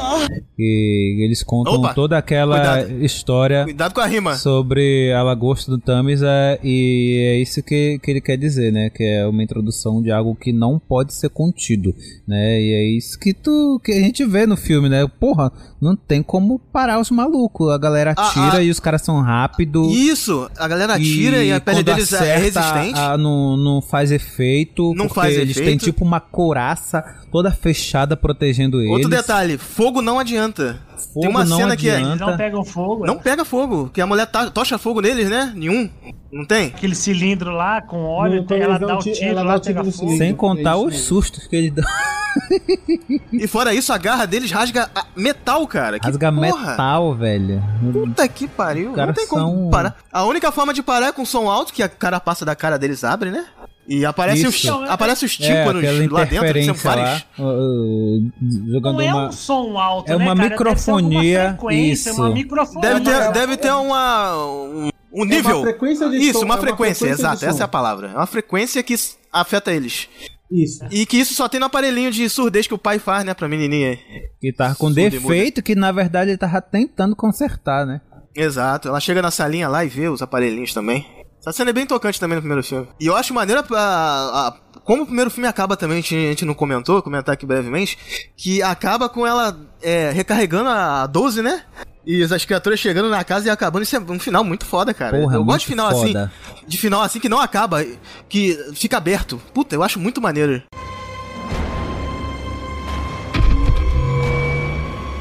E eles contam Opa, toda aquela cuidado. história Cuidado com a rima. sobre a lagosta do Thames, é, e é isso que, que ele quer dizer, né? Que é uma introdução de algo que não pode ser contido, né? E é isso que, tu, que a gente vê no filme, né? Porra, não tem como parar os malucos. A galera atira ah, ah, e os caras são rápidos. Isso, a galera atira e, e a pele deles é resistente. A, a, não, não faz efeito. Não faz eles efeito. Eles têm tipo uma couraça toda fechada protegendo eles. Outro detalhe, fogo não adianta. Fogo tem uma não cena adianta. que é... Eles não pegam fogo. Não é? pega fogo, que a mulher to- tocha fogo neles, né? Nenhum. Não tem? Aquele cilindro lá com óleo, não, ela dá o tiro, ela lá, pega fogo. Sem contar os sustos que ele dá. E fora isso, a garra deles rasga metal, cara. Que rasga porra. metal, velho. Puta que pariu. Não tem como são... parar. A única forma de parar é com som alto, que a carapaça da cara deles abre, né? E aparece os, aparece os tímpanos é, lá dentro, são vários. Lá, uh, jogando não é uma... um som alto, é né, uma cara? microfonia. Isso. É uma microfonia. Deve ter, deve ter uma... Um, um nível. É uma frequência de isso, som, uma é frequência, uma frequência exato. Essa é a palavra. É uma frequência que afeta eles. Isso. E que isso só tem no aparelhinho de surdez que o pai faz, né, pra menininha. Que tá com defeito, que na verdade ele tava tentando consertar, né? Exato. Ela chega na salinha lá e vê os aparelhinhos também. Essa cena é bem tocante também no primeiro filme. E eu acho maneiro a, a, a, como o primeiro filme acaba também, a gente, a gente não comentou, vou comentar aqui brevemente, que acaba com ela é, recarregando a doze, né? E as criaturas chegando na casa e acabando. Isso é um final muito foda, cara. Porra, eu gosto de final foda. assim. De final assim que não acaba, que fica aberto. Puta, eu acho muito maneiro.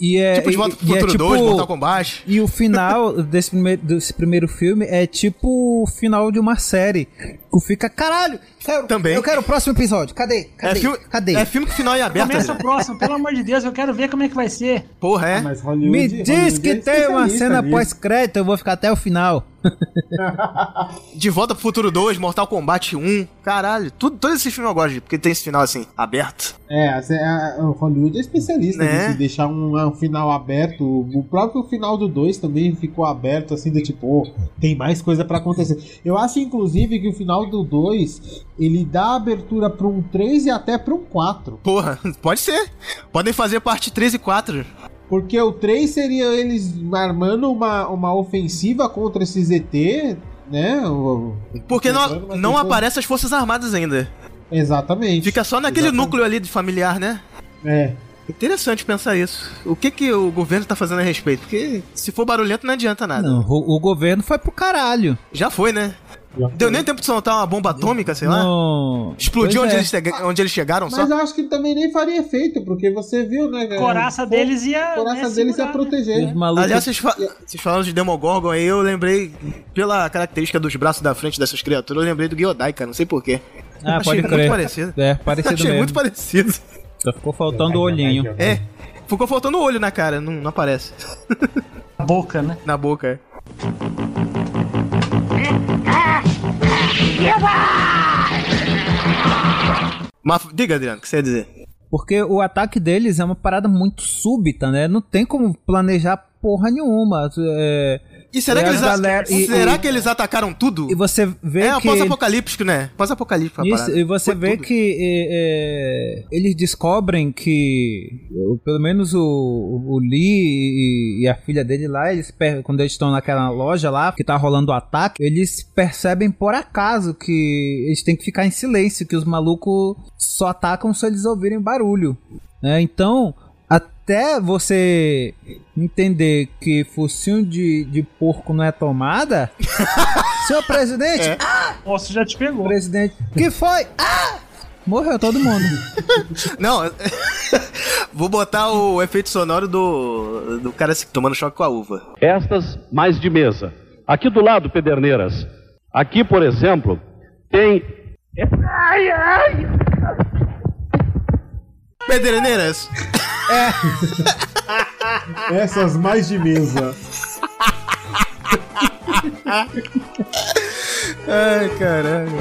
E é, tipo de Volta pro Futuro é tipo, dois, Mortal Kombat. E o final desse primeiro, desse primeiro filme é tipo o final de uma série. Tu fica, caralho, quero, Também. eu quero o próximo episódio. Cadê? Cadê? É filme, Cadê? É filme que o final é aberto. Começa o próximo, pelo amor de Deus, eu quero ver como é que vai ser. Porra, é? Ah, mas Hollywood, Me diz Hollywood que é tem uma cena nisso. pós-crédito, eu vou ficar até o final. De Volta pro Futuro dois, Mortal Kombat um. Caralho, tudo, todos esses filmes eu gosto, porque tem esse final assim, aberto. É, a, a, o Hollywood é especialista Né? nisso, deixar um, um final aberto. O próprio final do dois também ficou aberto, assim, de tipo, oh, tem mais coisa pra acontecer. Eu acho, inclusive, que o final do dois, ele dá abertura pra um três e até pra um quatro. Porra, pode ser. Podem fazer parte três e quatro. Porque o três seria eles armando uma, uma ofensiva contra esse Z T, né? O, Porque não, não pessoa... aparecem as Forças Armadas ainda. Exatamente. Fica só naquele Exatamente. núcleo ali de familiar, né? É. Interessante pensar isso. O que que o governo tá fazendo a respeito? Porque se for barulhento não adianta nada. Não, o, o governo foi pro caralho. Já foi, né? Deu nem tempo de soltar uma bomba atômica, sei lá. Não. Explodiu Pois onde, é. eles chega- onde eles chegaram Mas só. eu acho que também nem faria efeito, porque você viu, né? A coraça deles ia. A coraça ia deles ia segurar, proteger. Os malucos- Aliás, vocês, fa- vocês falando de Demogorgon aí, eu lembrei, pela característica dos braços da frente dessas criaturas, eu lembrei do Gyodai, cara, não sei porquê. Ah, Achei pode muito crer. parecido. É, parecido Achei mesmo. muito parecido. Só ficou faltando o olhinho. É, ficou faltando o olho na cara, não, não aparece. A boca, né? Na boca, é. Mas diga, Adriano, o que você ia dizer? Porque o ataque deles é uma parada muito súbita, né? Não tem como planejar porra nenhuma. É, E será, e que a eles, galera- e- será e- que eles atacaram tudo? E você vê É, que... pós-apocalíptico, né? Pós-apocalíptico a Isso, parada. e você Foi vê tudo. que é, é, eles descobrem que o- pelo menos o, o Lee e, e a filha dele lá, eles per- quando eles estão naquela loja lá que tá rolando o ataque, eles percebem por acaso que eles têm que ficar em silêncio, que os malucos só atacam se eles ouvirem barulho, né? Então até você entender que focinho de, de porco não é tomada, senhor presidente, É. Nossa, já te pegou. presidente, que foi? Ah! Morreu todo mundo. Não, vou botar o efeito sonoro do, do cara se tomando choque com a uva. Estas mais de mesa. Aqui do lado, Pederneiras. Aqui, por exemplo, tem... Ai, ai! Pederneiras. Essas mais de mesa. Ai, caralho.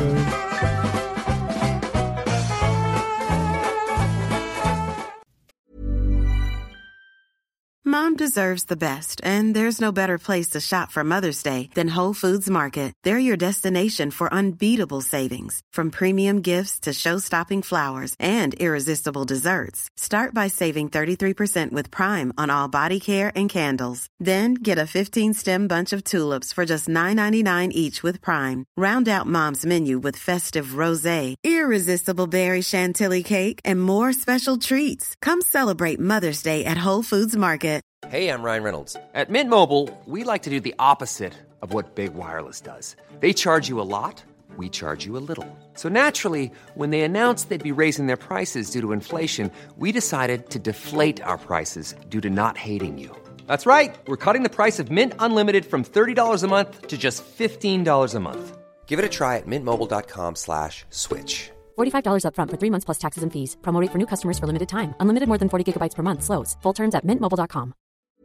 Mom deserves the best, and there's no better place to shop for Mother's Day than Whole Foods Market. They're your destination for unbeatable savings, from premium gifts to show-stopping flowers and irresistible desserts. Start by saving thirty-three percent with Prime on all body care and candles. Then get a fifteen-stem bunch of tulips for just nine ninety-nine each with Prime. Round out Mom's menu with festive rosé, irresistible berry chantilly cake, and more special treats. Come celebrate Mother's Day at Whole Foods Market. Hey, I'm Ryan Reynolds. At Mint Mobile, we like to do the opposite of what Big Wireless does. They charge you a lot, we charge you a little. So naturally, when they announced they'd be raising their prices due to inflation, we decided to deflate our prices due to not hating you. That's right. We're cutting the price of Mint Unlimited from thirty dollars a month to just fifteen dollars a month. Give it a try at mintmobile.com slash switch. forty-five dollars up front for three months plus taxes and fees. Promo rate for new customers for limited time. Unlimited more than forty gigabytes per month. Slows full terms at mint mobile dot com.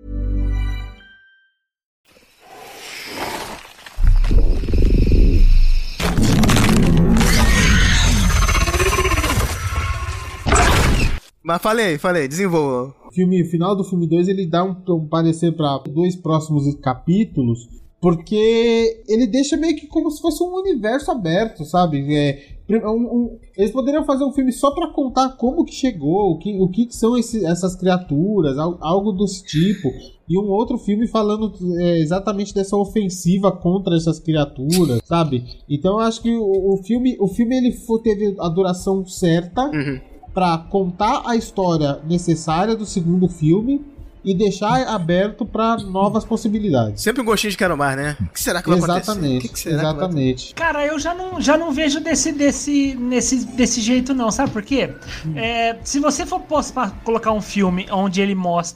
Mas falei, falei, desenvolva. Filme, final do filme dois, ele dá um, um parecer para dois próximos capítulos, porque ele deixa meio que como se fosse um universo aberto, sabe? É, um, um, eles poderiam fazer um filme só pra contar como que chegou, o que, o que são esse, essas criaturas, algo desse tipo. E um outro filme falando é, exatamente dessa ofensiva contra essas criaturas, sabe? Então eu acho que o, o filme, o filme ele foi, teve a duração certa, uhum, pra contar a história necessária do segundo filme e deixar aberto pra novas possibilidades. Sempre um gostinho de quero mais, né? O que será que vai Exatamente, acontecer? O que que será exatamente. Que vai... Cara, eu já não, já não vejo desse, desse, nesse, desse jeito não, sabe por quê? Hum. É, se você for posso colocar um filme onde ele mostra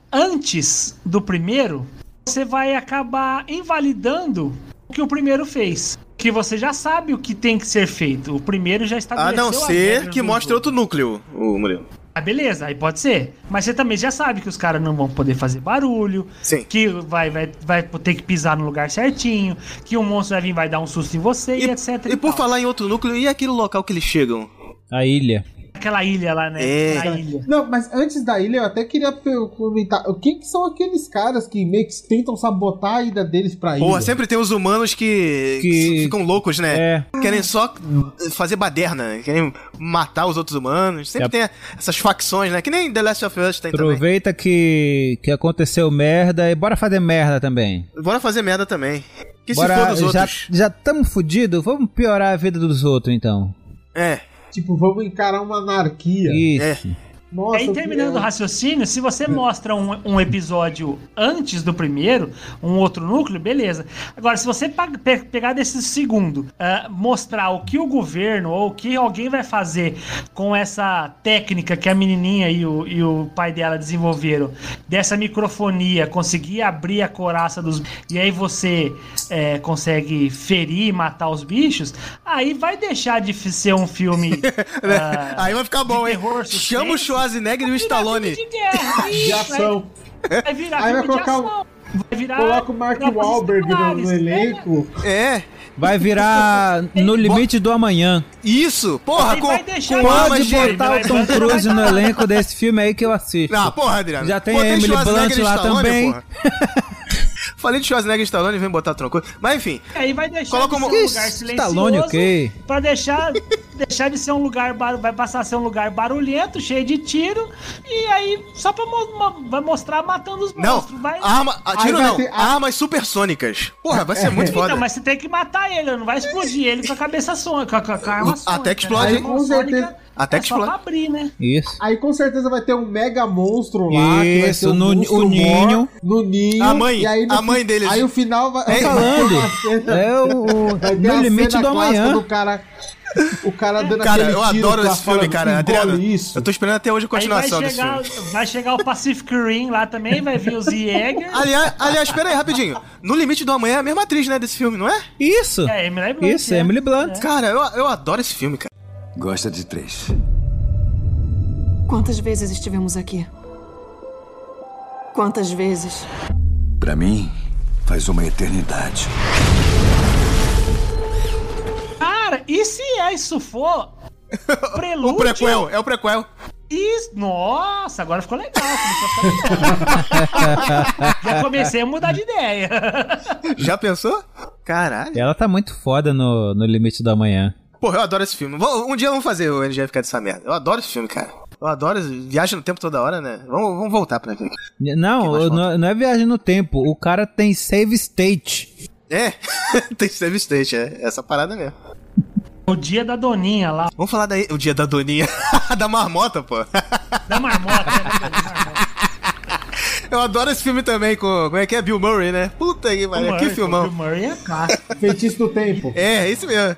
antes do primeiro, você vai acabar invalidando o que o primeiro fez. Que você já sabe o que tem que ser feito. O primeiro já estabeleceu. A não ser que mostre outro núcleo, o Murilo. Ah, beleza, aí pode ser. Mas você também já sabe que os caras não vão poder fazer barulho. Sim. Que vai, vai, vai ter que pisar no lugar certinho. Que o monstro vai vir vai dar um susto em você e, e etcétera. E, e por tal. Falar em outro núcleo, e aquele local que eles chegam? A ilha. Aquela ilha lá, né? É. Na ilha. Não, mas antes da ilha eu até queria comentar. O que, que são aqueles caras que meio que tentam sabotar a ida deles pra ilha? Porra, sempre tem os humanos que, que... que ficam loucos, né? É. Querem só fazer baderna, querem matar os outros humanos. Sempre é. tem essas facções, né? Que nem The Last of Us tem também. Aproveita que, que aconteceu merda e bora fazer merda também. Bora fazer merda também. Que bora, se for dos já, outros. Já estamos fodidos? Vamos piorar a vida dos outros, então. É. Tipo, vamos encarar uma anarquia. Isso. É. Nossa, aí, terminando o raciocínio, se você mostra um, um episódio antes do primeiro, um outro núcleo, beleza. Agora, se você pe pegar desse segundo, uh, mostrar o que o governo ou o que alguém vai fazer com essa técnica que a menininha e o, e o pai dela desenvolveram, dessa microfonia, conseguir abrir a coraça dos... E aí você é, consegue ferir e matar os bichos, aí vai deixar de ser um filme... uh, aí vai ficar bom, hein? Chama o Schwarzenegger e o Stallone. De guerra, de ação. Vai virar aí filme vai colocar de ação. Vai virar... Coloca o Mark Wahlberg no, no elenco. É. Vai virar No Limite do Amanhã. Isso! Porra, com, com pode botar o Tom Cruise no elenco desse filme aí que eu assisto. Não, porra, Adriano. Já tem a Emily Blunt lá também. Falei de Schwarzenegger e Stallone, vem botar tronco. Mas enfim. Aí vai deixar coloca de ser um um lugar silencioso. Stallone, ok. Pra deixar, deixar de ser um lugar... Vai passar a ser um lugar barulhento, cheio de tiro. E aí, só pra mo vai mostrar matando os monstros. Não, vai... arma, tiro vai não. ter... Armas supersônicas. Porra, vai ser é. muito foda. Então, mas você tem que matar ele. Não vai explodir ele com a cabeça sônica, com a, com a arma sônica. Até que explode. Aí, com certeza... Até é que só explode. pra abrir, né? Isso. Aí com certeza vai ter um mega monstro lá. Isso, que vai ser um no o ninho. No ninho. A mãe, e aí a mãe deles. Aí o final vai... É, falando. É o... Vai ter No a Limite cena do Amanhã. do cara... O cara dando Cara, aquele eu tiro adoro esse filme, fora, cara. Adriano, isso. eu tô esperando até hoje a continuação aí vai desse chegar, filme. Vai chegar o Pacific Rim lá também, vai vir os Jäger. Aliás, aliás, espera aí, rapidinho. No Limite do Amanhã é a mesma atriz, né, desse filme, não é? Isso. É, Emily Blunt. Isso, é. Emily Blunt. É. Cara, eu, eu adoro esse filme, cara. Gosta de três. Quantas vezes estivemos aqui? Quantas vezes? Pra mim, faz uma eternidade. Cara, e se isso for prelúdio? O prequel, é o prequel. Isso, nossa, agora ficou legal. Começou a ficar legal. Já comecei a mudar de ideia. Já pensou? Caralho. Ela tá muito foda no, no Limite do Amanhã. Porra, eu adoro esse filme. Um dia vamos fazer o N G F ficar dessa merda. Eu adoro esse filme, cara. Eu adoro, viagem no tempo toda hora, né? Vamos, vamos voltar pra aqui. Não, não, não é viagem no tempo. O cara tem save state. É, tem save state, é. Essa parada mesmo. O dia da Doninha lá. Vamos falar daí. O dia da Doninha. Da marmota, pô. Da marmota, né? Eu adoro esse filme também com... Como é que é? Bill Murray, né? Puta que pariu, que filmão. Bill Murray é clássico. Feitiço do Tempo. É, é isso mesmo.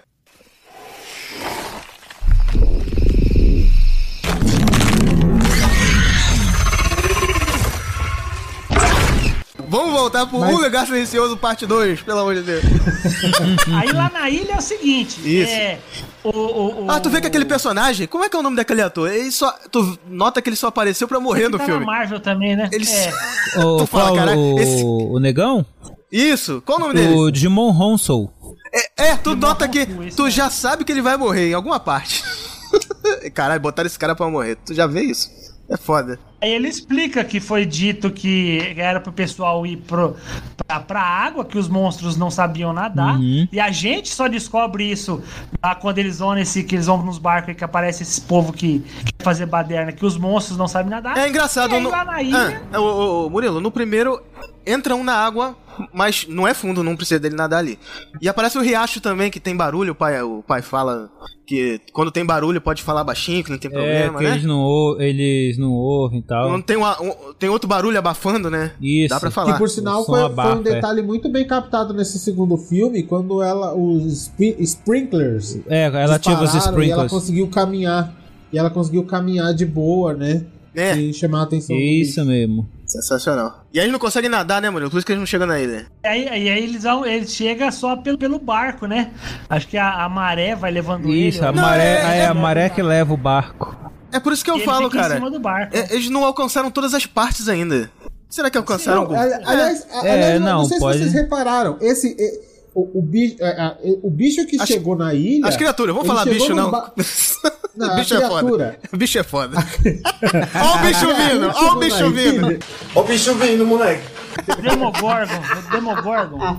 Vamos voltar pro Mas... Um Lugar Silencioso, parte dois, pelo amor de Deus. Aí lá na ilha é o seguinte. Isso. É, o, o, o, ah, tu vê que aquele personagem... Como é que é o nome daquele ator? Ele só... Tu nota que ele só apareceu pra morrer no tá filme. Na Marvel também, né? Ele... É. O, tu fala, qual, cara, o, esse... o Negão? Isso. Qual o nome dele? O Jimon Hounsou. É, é, tu Jimon nota que... Isso, tu né? já sabe que ele vai morrer em alguma parte. Caralho, botaram esse cara pra morrer. Tu já vê isso? É foda. Aí ele explica que foi dito que era pro pessoal ir pro, pra, pra água, que os monstros não sabiam nadar. Uhum. E a gente só descobre isso lá quando eles vão nesse, que eles vão nos barcos e que aparece esse povo que, que quer fazer baderna, que os monstros não sabem nadar. É engraçado. E aí, no... lá na ilha... Ah, o, o Murilo, no primeiro entra um na água, mas não é fundo, não precisa dele nadar ali. E aparece o riacho também, que tem barulho, o pai, o pai fala que quando tem barulho pode falar baixinho, que não tem problema, é, que né? eles não, eles não ouvem e tal. Não tem, uma, um, tem outro barulho abafando, né? Isso. Dá pra falar. Que por sinal foi, abafa, foi um detalhe é. muito bem captado nesse segundo filme, quando ela, os sprinklers É, ela ativa os sprinklers. E ela conseguiu caminhar. E ela conseguiu caminhar de boa, né? É. E chamar a atenção. Isso mesmo. Sensacional. E aí eles não conseguem nadar, né, mano? Por isso que eles não chegam na ilha. E aí, e aí eles, vão, eles chegam só pelo, pelo barco, né? Acho que a, a maré vai levando Isso, ele. a Não, maré, é, é, é, a maré que leva o barco. É por isso que eu ele falo, fica em cara. cima do barco. É, eles não alcançaram todas as partes ainda. Será que alcançaram Não, algum? aliás, É, aliás, não, não sei pode- se vocês repararam, esse, e- o, o, bicho, é, é, o bicho que As- chegou na ilha... As criaturas, vamos ele falar chegou bicho, num não. ba- Não, O a bicho é foda. criatura. O bicho é foda. Ó o bicho vindo, ó o bicho vindo. Ó o bicho vindo, moleque. Demogorgon, Demogorgon.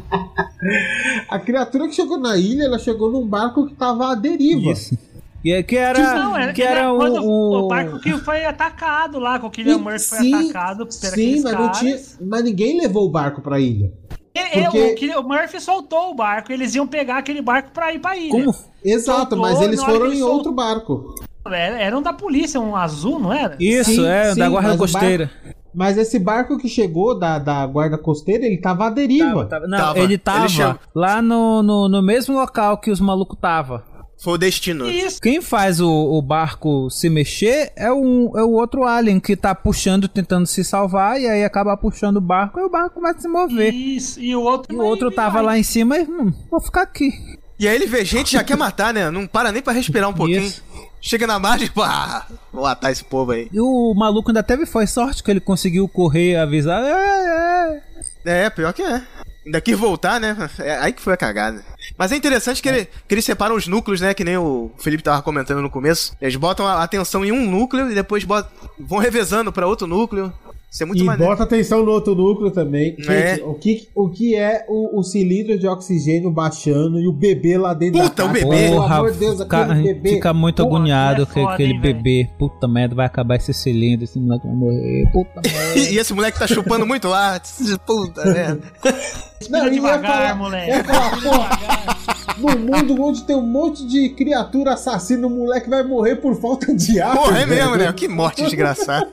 A criatura que chegou na ilha, ela chegou num barco que tava à deriva. Isso. E é que era, Não, era, que era era o, quando o- o barco que foi atacado lá, com o Killian Murphy foi sim, atacado por sim, aqueles mas, não caras. tinha, mas ninguém levou o barco pra ilha. E- e- Porque- o, Killian- o Murphy soltou o barco, eles iam pegar aquele barco pra ir pra ilha. Como? Exato, Soltou, mas eles na hora foram que em ele outro barco. Era, era um da polícia, um azul, não era? Isso, Sim, é, sim, da guarda mas o costeira. barco- mas esse barco que chegou da, da guarda costeira, ele tava à deriva. Não, Tava. ele tava Ele chegou- lá no, no, no mesmo local que os malucos tava. Foi o destino. Isso. Quem faz o, o barco se mexer é o, é o outro alien que tá puxando, tentando se salvar, e aí acaba puxando o barco e o barco começa a se mover. Isso, e o outro... E o outro tava lá em cima e hum, vou ficar aqui. E aí ele vê gente e já quer matar, né? Não para nem pra respirar um pouquinho. Isso. Chega na margem, pá, vou matar esse povo aí. E o maluco ainda teve foi sorte que ele conseguiu correr e avisar. É, é. É, pior que é. Ainda quis voltar, né? É aí que foi a cagada. Mas é interessante que, ele, que eles separam os núcleos, né? Que nem o Felipe tava comentando no começo. Eles botam a atenção em um núcleo e depois botam, vão revezando pra outro núcleo. Isso é muito E maneiro. bota atenção no outro núcleo também. É. Gente, o que, o que é o, o cilindro de oxigênio baixando e o bebê lá dentro Puta, da o caixa? bebê. Pelo Porra, amor de Deus, fica, aquele bebê. fica muito Porra, agoniado é com foda, aquele hein, bebê. Puta merda, vai acabar esse cilindro, esse moleque vai morrer. Puta merda. E esse moleque tá chupando muito ar. Puta merda. Não, Respira e ia devagar, falar, moleque. ia falar, porra, no mundo onde tem um monte de criatura assassina, o moleque vai morrer por falta de ar. Porra, é velho. mesmo, né? Que morte desgraçada.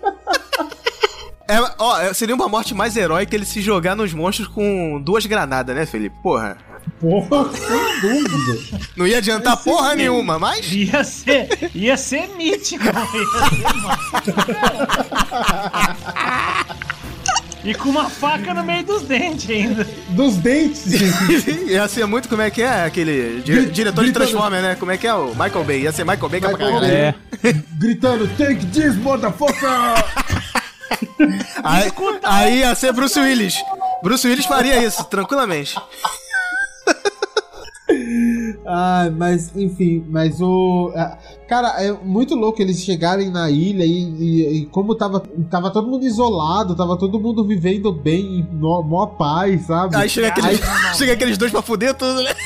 É, ó, seria uma morte mais heróica ele se jogar nos monstros com duas granadas, né, Felipe? Porra. Porra, sem dúvida. Não ia adiantar porra nenhuma, mas... Ia ser, ia ser mítico. Ia ser massa. E com uma faca no meio dos dentes ainda. Dos dentes. Ia ser muito, como é que é aquele dire- diretor de Transformers, né? Como é que é o Michael Bay? Ia ser Michael Bay que é pra Michael caralho. Bay. É. Gritando, take this, motherfucker! Aí, aí ia ser Bruce Willis. Bruce Willis faria isso, tranquilamente. Ah, mas enfim, mas o. ah, Cara, é muito louco eles chegarem na ilha e, e- e como tava, tava todo mundo isolado, tava todo mundo vivendo bem, em mó, mó paz, sabe? Aí chega aqueles, chega aqueles dois pra fuder tudo, né?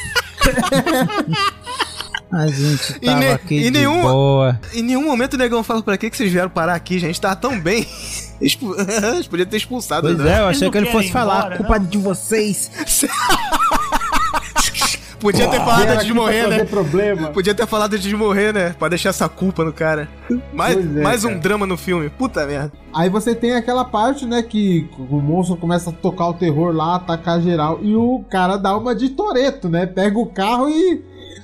A gente E tava ne- aqui e de nenhum- boa. Em nenhum momento o negão fala pra que que vocês vieram parar aqui, gente. Tava tão bem. Expu... Eles podiam ter expulsado. Pois né? é, eu achei não que ele querem fosse ir falar, embora, culpa não? de vocês. Podia ter falado Vieram antes de aqui pra morrer, fazer né? problema. Podia ter falado antes de morrer, né? Pra deixar essa culpa no cara. Mais, Pois é, mais um cara. drama no filme. Puta merda. Aí você tem aquela parte, né, que o monstro começa a tocar o terror lá, atacar geral, e o cara dá uma de Toretto, né? Pega o carro e.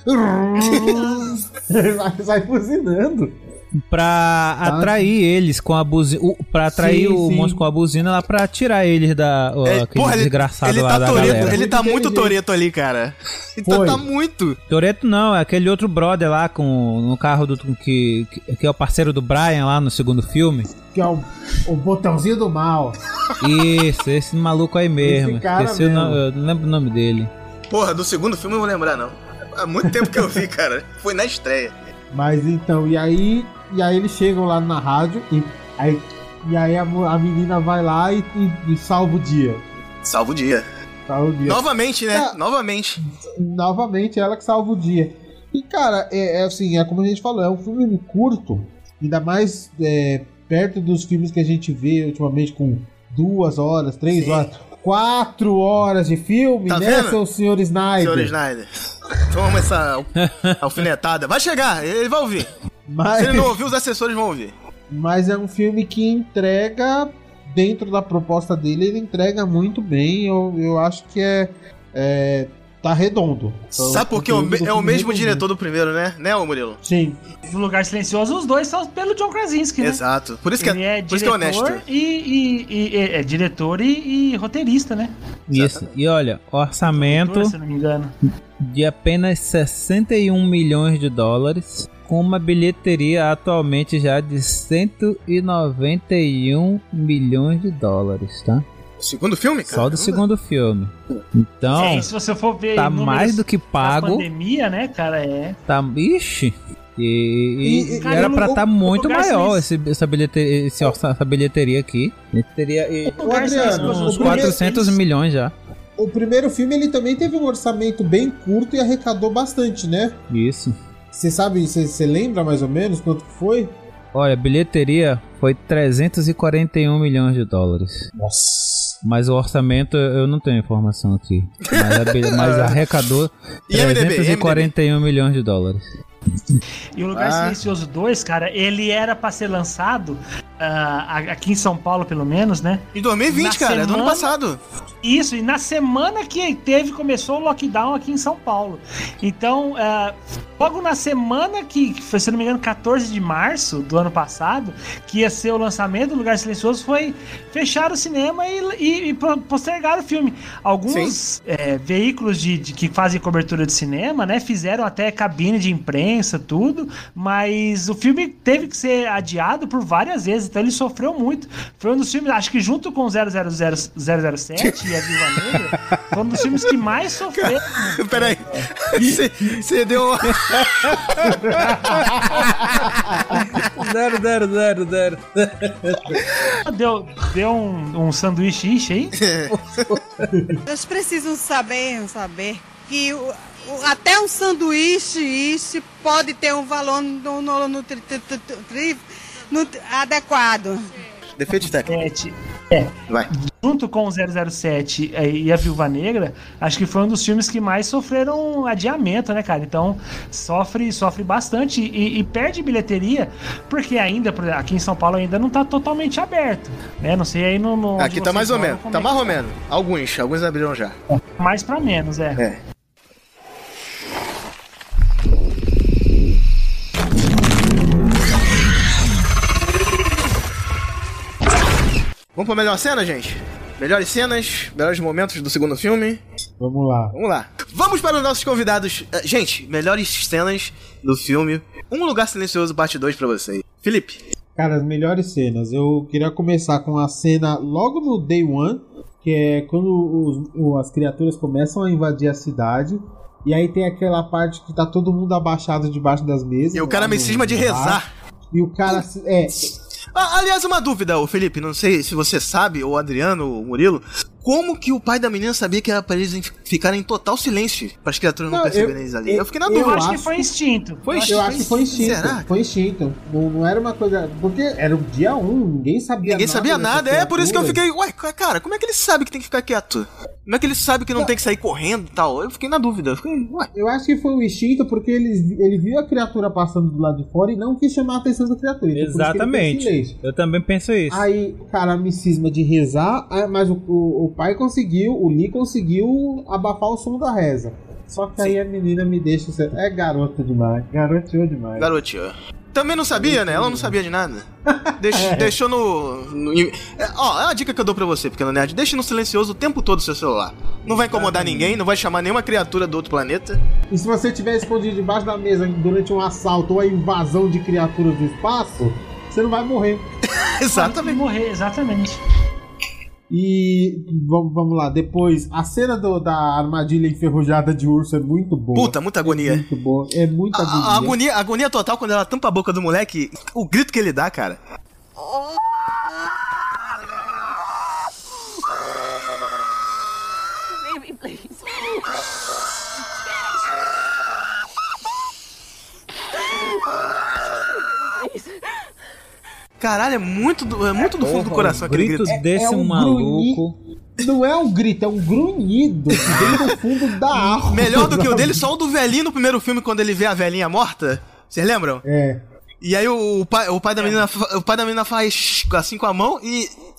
sai, sai buzinando. Pra atrair eles com a buzina. Pra atrair Sim, o sim. monstro com a buzina lá pra tirar eles da. ó, É, aquele porra, ele, desgraçado ele lá tá da Toretto, galera. ele tá Muito muito inteligente. Toretto ali, cara. Ele tá, Foi. tá muito. Toretto não, é aquele outro brother lá com no carro do que, que, que é o parceiro do Brian lá no segundo filme. Que é o, o botãozinho do mal. Isso, esse maluco aí mesmo. Esse cara Esqueci o mesmo. nome, eu não lembro o nome dele. Porra, do segundo filme eu não vou lembrar, não. Há muito tempo que eu vi, cara. Foi na estreia. Mas então, e aí, e aí eles chegam lá na rádio e aí, e aí a, mo- a menina vai lá e, e- e salva o dia. Salva o dia. Salva o dia. Novamente, né? Ah. Novamente. Novamente ela que salva o dia. E cara, é, é assim, é como a gente falou, é um filme curto, ainda mais é, perto dos filmes que a gente vê ultimamente com duas horas, três Sim. horas, quatro horas de filme, Tá né, vendo? seu senhor Snyder? Senhor Snyder. Toma essa al- alfinetada. Vai chegar, ele vai ouvir. Mas, Se ele não ouvir, os assessores vão ouvir. mas é um filme que entrega, dentro da proposta dele, ele entrega muito bem. Eu, eu acho que é, é tá redondo. Então, sabe por que é o mesmo diretor do primeiro, né? Né, ô Murilo? Sim. No Lugar Silencioso, os dois são pelo John Krasinski, né? Exato. Por isso que ele é, é, por isso que é honesto. E, e, e, é, é diretor e, e roteirista, né? Isso. E olha, orçamento Diretor, se não me engano. de apenas sessenta e um milhões de dólares, com uma bilheteria atualmente já de cento e noventa e um milhões de dólares, tá? O segundo filme, cara? Só do segundo filme. Então, é, se você for ver tá mais do que pago. Pandemia, né, cara, é. Tá, ixi. E, e, e cara, era pra estar tá muito maior esse, essa, bilheteria, esse, essa bilheteria aqui. Teria e, o Adriano, uns quatrocentos milhões já. O primeiro filme ele também teve um orçamento bem curto e arrecadou bastante, né? Isso. Você sabe, você lembra mais ou menos quanto foi? Olha, a bilheteria foi trezentos e quarenta e um milhões de dólares. Nossa. Mas o orçamento eu não tenho informação aqui. Mas, a, mas arrecadou trezentos e quarenta e um milhões de dólares. E o Lugar ah. Silencioso dois, cara, ele era pra ser lançado uh, aqui em São Paulo, pelo menos, né? Em dois mil e vinte, na cara, semana... é do ano passado. Isso, e na semana que teve, começou o lockdown aqui em São Paulo. Então, uh, logo na semana que, foi, se não me engano, quatorze de março do ano passado, que ia ser o lançamento do Lugar Silencioso, foi fechar o cinema e, e, e postergar o filme. Alguns é, veículos de, de, que fazem cobertura de cinema, né, fizeram até cabine de imprensa, tudo, mas o filme teve que ser adiado por várias vezes, então ele sofreu muito. Foi um dos filmes, acho que junto com zero zero zero zero sete e a Viúva Negra, foi um dos filmes que mais sofreu. Peraí, você deu... Zero, zero, zero, zero. Deu, deu um, um sanduíche ishi aí? Vocês precisam saber, saber que o, o, até um sanduíche ishi pode ter um valor no, no, no, tri, tri, tri, no adequado. Defeito técnico. É. Vai. Junto com o zero zero sete e a Viúva Negra, acho que foi um dos filmes que mais sofreram adiamento, né, cara? Então, sofre, sofre bastante e, e perde bilheteria, porque ainda, aqui em São Paulo, ainda não tá totalmente aberto, né? Não sei aí no... no aqui tá mais ou menos, tá mais ou menos. Alguns, alguns abriram já. Mais pra menos, é. É. Vamos pra melhor cena, gente? Melhores cenas, melhores momentos do segundo filme. Vamos lá. Vamos lá. Vamos para os nossos convidados. Uh, gente, melhores cenas do filme. Um Lugar Silencioso, parte dois pra vocês. Felipe. Cara, as melhores cenas. Eu queria começar com a cena logo no Day One, que é quando os, as criaturas começam a invadir a cidade. E aí tem aquela parte que tá todo mundo abaixado debaixo das mesas. E o cara me cisma de rezar. E o cara... É... Ah, aliás, uma dúvida, ô Felipe, não sei se você sabe, ou Adriano, ou Murilo, como que o pai da menina sabia que era pra eles ficarem em total silêncio, para as criaturas não, não perceberem eles ali? Eu, eu fiquei na dúvida. Eu acho que foi instinto. Foi instinto. Eu acho que foi instinto. Será? Foi instinto. Não, não era uma coisa... Porque era o dia um, ninguém sabia ninguém nada. Ninguém sabia nada, é por isso que eu fiquei... Ué, cara, como é que ele sabe que tem que ficar quieto? Como é que ele sabe que não, não. tem que sair correndo e tal? Eu fiquei na dúvida. Eu, fiquei, ué. eu acho que foi o instinto porque ele, ele viu a criatura passando do lado de fora e não quis chamar a atenção da criatura. Então exatamente. Eu também penso isso. Aí, cara, me cisma de rezar, mas o, o, o pai conseguiu, o Lee conseguiu abafar o som da reza. Só que aí a menina me deixa... É garota demais. Garoteou demais. Garoteou. Também não sabia, né? Ela não sabia de nada. Deix, é. Deixou no... no é, ó, é uma dica que eu dou pra você, pequeno nerd. Deixe no silencioso o tempo todo o seu celular. Não vai incomodar ninguém, não vai chamar nenhuma criatura do outro planeta. E se você estiver escondido debaixo da mesa durante um assalto ou a invasão de criaturas do espaço, você não vai morrer. Exatamente. Não vai morrer, exatamente. E vamos, vamos lá, depois, a cena do, da armadilha enferrujada de urso é muito boa. Puta, muita agonia. É muito boa, é muita agonia. A, a agonia. Agonia total quando ela tampa a boca do moleque, o grito que ele dá, cara. Baby, please. Caralho, é muito do, é muito do fundo Porra, do coração aquele grito. grito desse é, é um maluco. Grunhi... Não é um grito, é um grunhido que vem do fundo da árvore. Melhor do que o dele, só o do velhinho no primeiro filme, quando ele vê a velhinha morta. Vocês lembram? É. E aí o, o, pai, o, pai da menina, o pai da menina faz assim com a mão e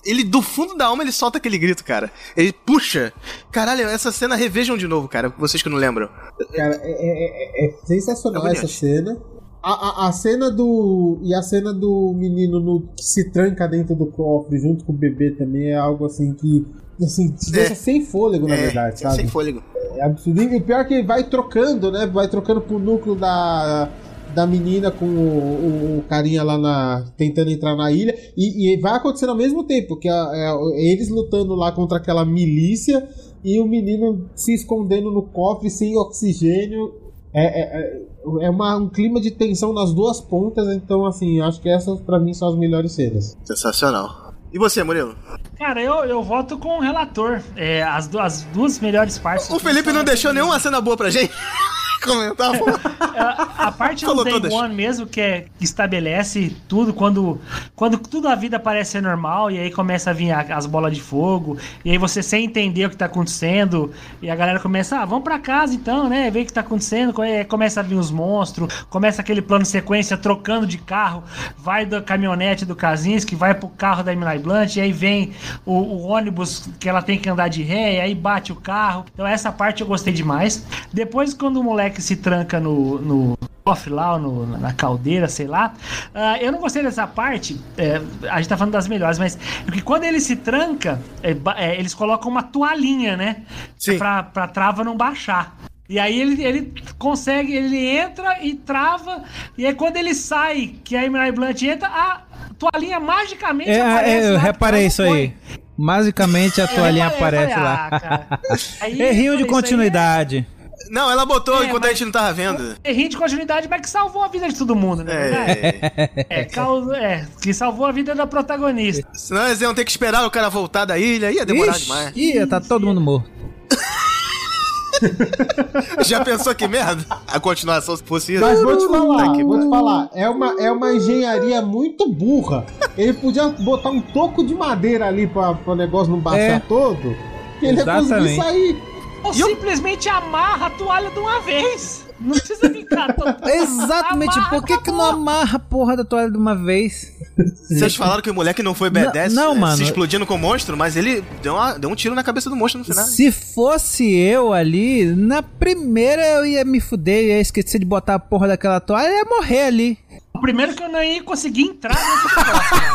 Ele, do fundo da alma, ele solta aquele grito, cara. Ele puxa. Caralho, essa cena revejam de novo, cara. Vocês que não lembram. Cara, é, é, é sensacional é essa cena. A, a, a cena do... E a cena do menino no, que se tranca dentro do cofre junto com o bebê também é algo assim que... Assim, te deixa é. sem fôlego, na é, verdade, sabe? Sem fôlego. É absurdo. E o pior é que vai trocando, né? Vai trocando pro núcleo da... da menina com o, o carinha lá na, tentando entrar na ilha, e, e vai acontecendo ao mesmo tempo, que é, é, eles lutando lá contra aquela milícia e o menino se escondendo no cofre sem oxigênio. É, é, é uma, um clima de tensão nas duas pontas, então assim, acho que essas pra mim são as melhores cenas. Sensacional. E você, Murilo? Cara, eu, eu voto com o relator. É, as, duas, as duas melhores partes. O Felipe não deixou nenhuma cena boa pra gente comentar. a, a parte do Day One mesmo, que, é, que estabelece tudo, quando, quando tudo a vida parece ser normal, e aí começa a vir a, as bolas de fogo, e aí você sem entender o que tá acontecendo, e a galera começa, ah, vamos pra casa então, né, ver o que tá acontecendo, começa a vir os monstros, começa aquele plano de sequência trocando de carro, vai da caminhonete do Kaczynski, vai pro carro da Emily Blunt, e aí vem o, o ônibus que ela tem que andar de ré, e aí bate o carro, então essa parte eu gostei demais. Depois, quando o moleque que se tranca no, no cofre lá, no, na caldeira, sei lá. Uh, eu não gostei dessa parte, é, a gente tá falando das melhores, mas porque quando ele se tranca, é, é, eles colocam uma toalhinha, né? Sim. Pra, pra trava não baixar. E aí ele, ele consegue, ele entra e trava, e aí quando ele sai, que a Emily Blunt entra, a toalhinha magicamente é, aparece. É, eu lá, reparei isso aí. Magicamente a toalhinha é, aparece falei, lá. Ah, errinho de continuidade. Não, ela botou é, enquanto a gente não tava vendo. Errinho de continuidade, mas que salvou a vida de todo mundo, né? É, é, causa, é que salvou a vida da protagonista. Senão eles iam ter que esperar o cara voltar da ilha, ia demorar Ixi, demais. Ia, tá todo mundo morto. Já pensou que merda? A continuação se fosse isso. Mas vou te falar, vou te falar, é uma, é uma engenharia muito burra. Ele podia botar um toco de madeira ali pra, pra o negócio não baixar é. todo, que ele ia conseguir sair. Ou e simplesmente eu... amarra a toalha de uma vez. Não precisa ficar todo... Exatamente, amarra, por que que não amarra a porra da toalha de uma vez? Vocês falaram que o moleque não foi badass, não, não, mano. se explodindo com o monstro, mas ele deu, uma, deu um tiro na cabeça do monstro no final. Se fosse eu ali, na primeira eu ia me fuder, ia esquecer de botar a porra daquela toalha e ia morrer ali. Primeiro que eu não ia conseguir entrar nesse cofre,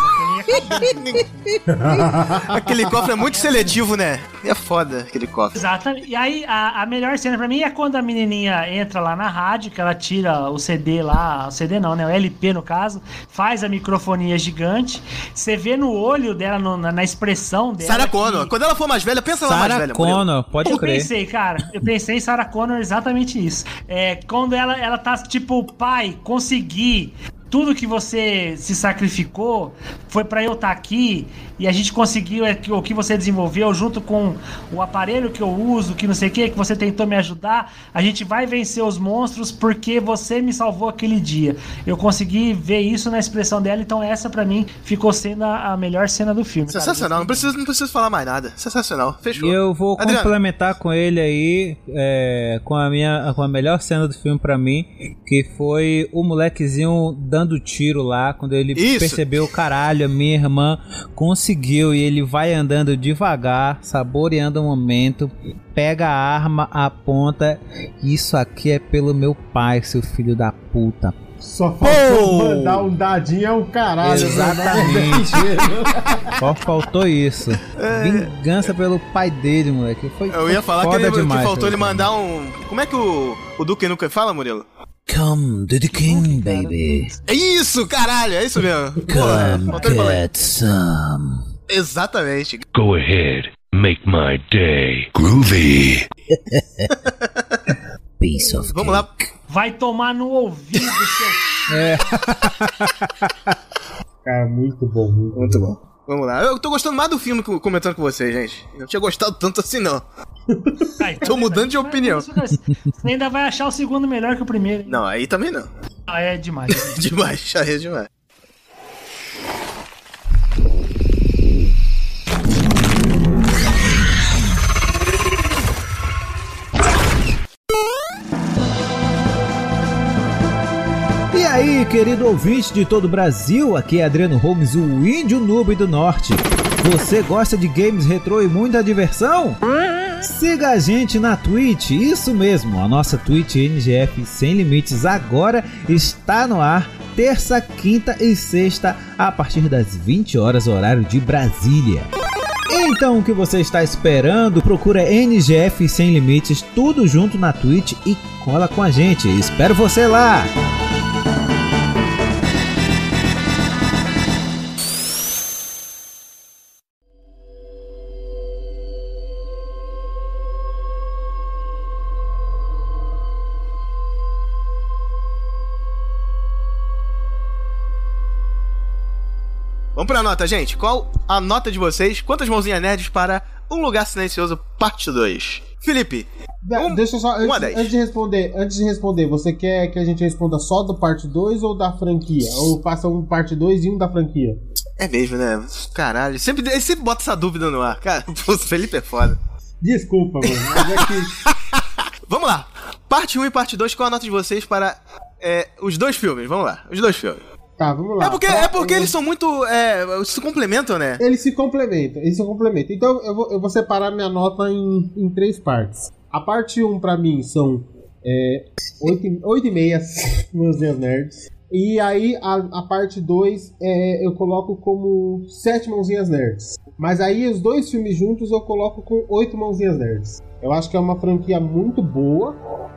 Aquele cofre é muito seletivo, né? É foda aquele cofre. Exatamente. E aí, a, a melhor cena pra mim é quando a menininha entra lá na rádio, que ela tira o C D lá, o C D não, né? O L P no caso, faz a microfonia gigante. Você vê no olho dela, no, na, na expressão dela. Sarah Connor. Que... Quando ela for mais velha, pensa ela mais velha. Sarah Connor, pode eu crer. Eu pensei, cara, eu pensei em Sarah Connor exatamente isso. É, quando ela, ela tá tipo, pai, consegui. Tudo que você se sacrificou foi pra eu estar aqui e a gente conseguiu o que você desenvolveu junto com o aparelho que eu uso, que não sei o que, que você tentou me ajudar. A gente vai vencer os monstros porque você me salvou aquele dia. Eu consegui ver isso na expressão dela, então essa pra mim ficou sendo a, a melhor cena do filme. Sensacional, cara. não, preciso, não preciso falar mais nada. Sensacional, fechou. E eu vou Adriano. complementar com ele aí, é, com, a minha, com a melhor cena do filme pra mim, que foi o molequezinho dando tiro lá, quando ele Isso. percebeu, caralho, a minha irmã conseguiu, e ele vai andando devagar, saboreando o momento, pega a arma, aponta, isso aqui é pelo meu pai, seu filho da puta. Só faltou mandar um dadinho é um caralho. Exatamente. Só faltou isso. É. Vingança pelo pai dele, moleque. Foi Eu ia falar que, ele, demais, que faltou ele mandar um... Como é que o, o Duque Nukem fala, Murilo? Come to the king, baby. É isso, caralho, é isso mesmo. Come get some. Exatamente. Go ahead, make my day. Groovy. Piece of Vamos lá. Vai tomar no ouvido, seu... É. Cara, muito bom, muito, muito bom. bom. Vamos lá. Eu tô gostando mais do filme que comentando com vocês, gente. Eu não tinha gostado tanto assim, não. Ai, tô mudando de opinião. Você ainda vai achar o segundo melhor que o primeiro. Hein? Não, aí também não. Ah, é demais. É demais, já é demais. E aí, querido ouvinte de todo o Brasil, aqui é Adriano Holmes, o índio noob do norte. Você gosta de games retrô e muita diversão? Siga a gente na Twitch, isso mesmo, a nossa Twitch N G F Sem Limites agora está no ar, terça, quinta e sexta, a partir das vinte horas, horário de Brasília. Então o que você está esperando? Procura N G F Sem Limites, tudo junto na Twitch e cola com a gente, espero você lá! Vamos pra nota, gente. Qual a nota de vocês? Quantas mãozinhas nerds para Um Lugar Silencioso, parte dois? Felipe, um, deixa eu só, um antes, antes de responder, antes de responder, você quer que a gente responda só do parte dois ou da franquia? Ou faça um parte dois e um da franquia? É mesmo, né? Caralho, sempre, ele sempre bota essa dúvida no ar. Cara, o Felipe é foda. Desculpa, mano, mas é que... Vamos lá. Parte um e parte dois, qual a nota de vocês para é, os dois filmes? Vamos lá, os dois filmes. Tá, vamos lá. É porque, é porque eles são muito... É, se complementam, né? Eles se complementam, eles se complementam. Então eu vou, eu vou separar minha nota em, em três partes. A parte um pra mim são é, oito e meia mãozinhas nerds. E aí a, a parte dois é, eu coloco como sete mãozinhas nerds. Mas aí os dois filmes juntos eu coloco com oito mãozinhas nerds. Eu acho que é uma franquia muito boa.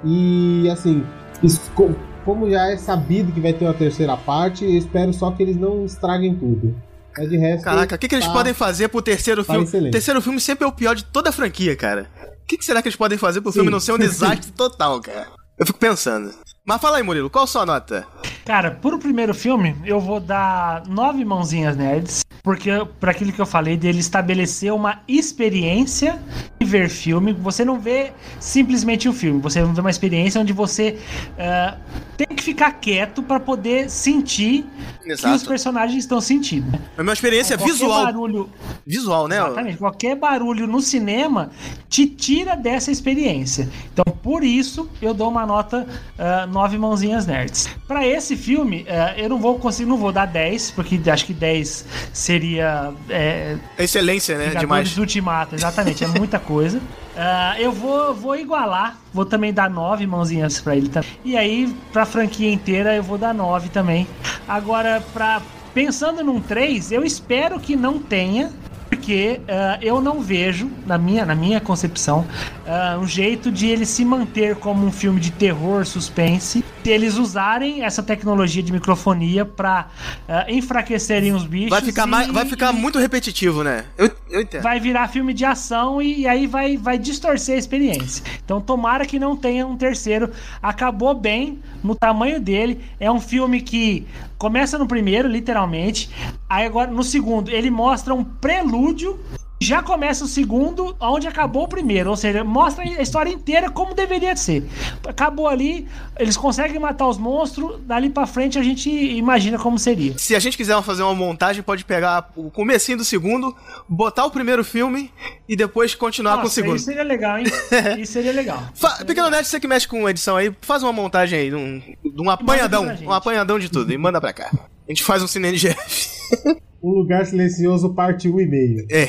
E assim... Esco- Como já é sabido que vai ter uma terceira parte, eu espero só que eles não estraguem tudo. Mas de resto... Caraca, o que, que eles tá, podem fazer pro terceiro tá filme? excelente. O terceiro filme sempre é o pior de toda a franquia, cara. O que, que será que eles podem fazer pro Sim. filme não ser um desastre total, cara? Eu fico pensando. Mas fala aí, Murilo, qual a sua nota? Cara, pro primeiro filme, eu vou dar nove mãozinhas nerds, porque para aquilo que eu falei dele estabelecer uma experiência de ver filme, você não vê simplesmente o filme, você vê uma experiência onde você uh, tem que ficar quieto para poder sentir Exato. que os personagens estão sentindo. É uma experiência então, visual. Barulho, visual, né? Exatamente. Qualquer barulho no cinema te tira dessa experiência. Então, por isso, eu dou uma nota uh, nove mãozinhas nerds. Para esse filme, uh, eu não vou conseguir, não vou dar dez, porque acho que dez seria... É, excelência, né? Demais. Ultimato, exatamente, é muita coisa. Uh, eu vou, vou igualar, vou também dar nove mãozinhas pra ele também. E aí, pra franquia inteira, eu vou dar nove também. Agora, pra, pensando num três, eu espero que não tenha, porque uh, eu não vejo, na minha, na minha concepção, uh, um jeito de ele se manter como um filme de terror, suspense, se eles usarem essa tecnologia de microfonia pra uh, enfraquecerem os bichos. Vai ficar, e, mais, vai ficar muito repetitivo, né? Eu, eu entendo. Vai virar filme de ação e, e aí vai, vai distorcer a experiência. Então tomara que não tenha um terceiro. Acabou bem no tamanho dele. É um filme que começa no primeiro, literalmente. Aí agora no segundo ele mostra um prelúdio. Já começa o segundo, onde acabou o primeiro. Ou seja, mostra a história inteira como deveria ser. Acabou ali, eles conseguem matar os monstros, dali pra frente a gente imagina como seria. Se a gente quiser fazer uma montagem, pode pegar o comecinho do segundo, botar o primeiro filme e depois continuar Nossa, com o segundo. Isso seria legal, hein? Isso seria legal. Fa- Pequeno Nerd, você que mexe com edição aí, faz uma montagem aí, de um, de um apanhadão, um apanhadão de tudo, e manda pra cá. A gente faz um Cine N G F. Um Lugar Silencioso, parte um e meio. É.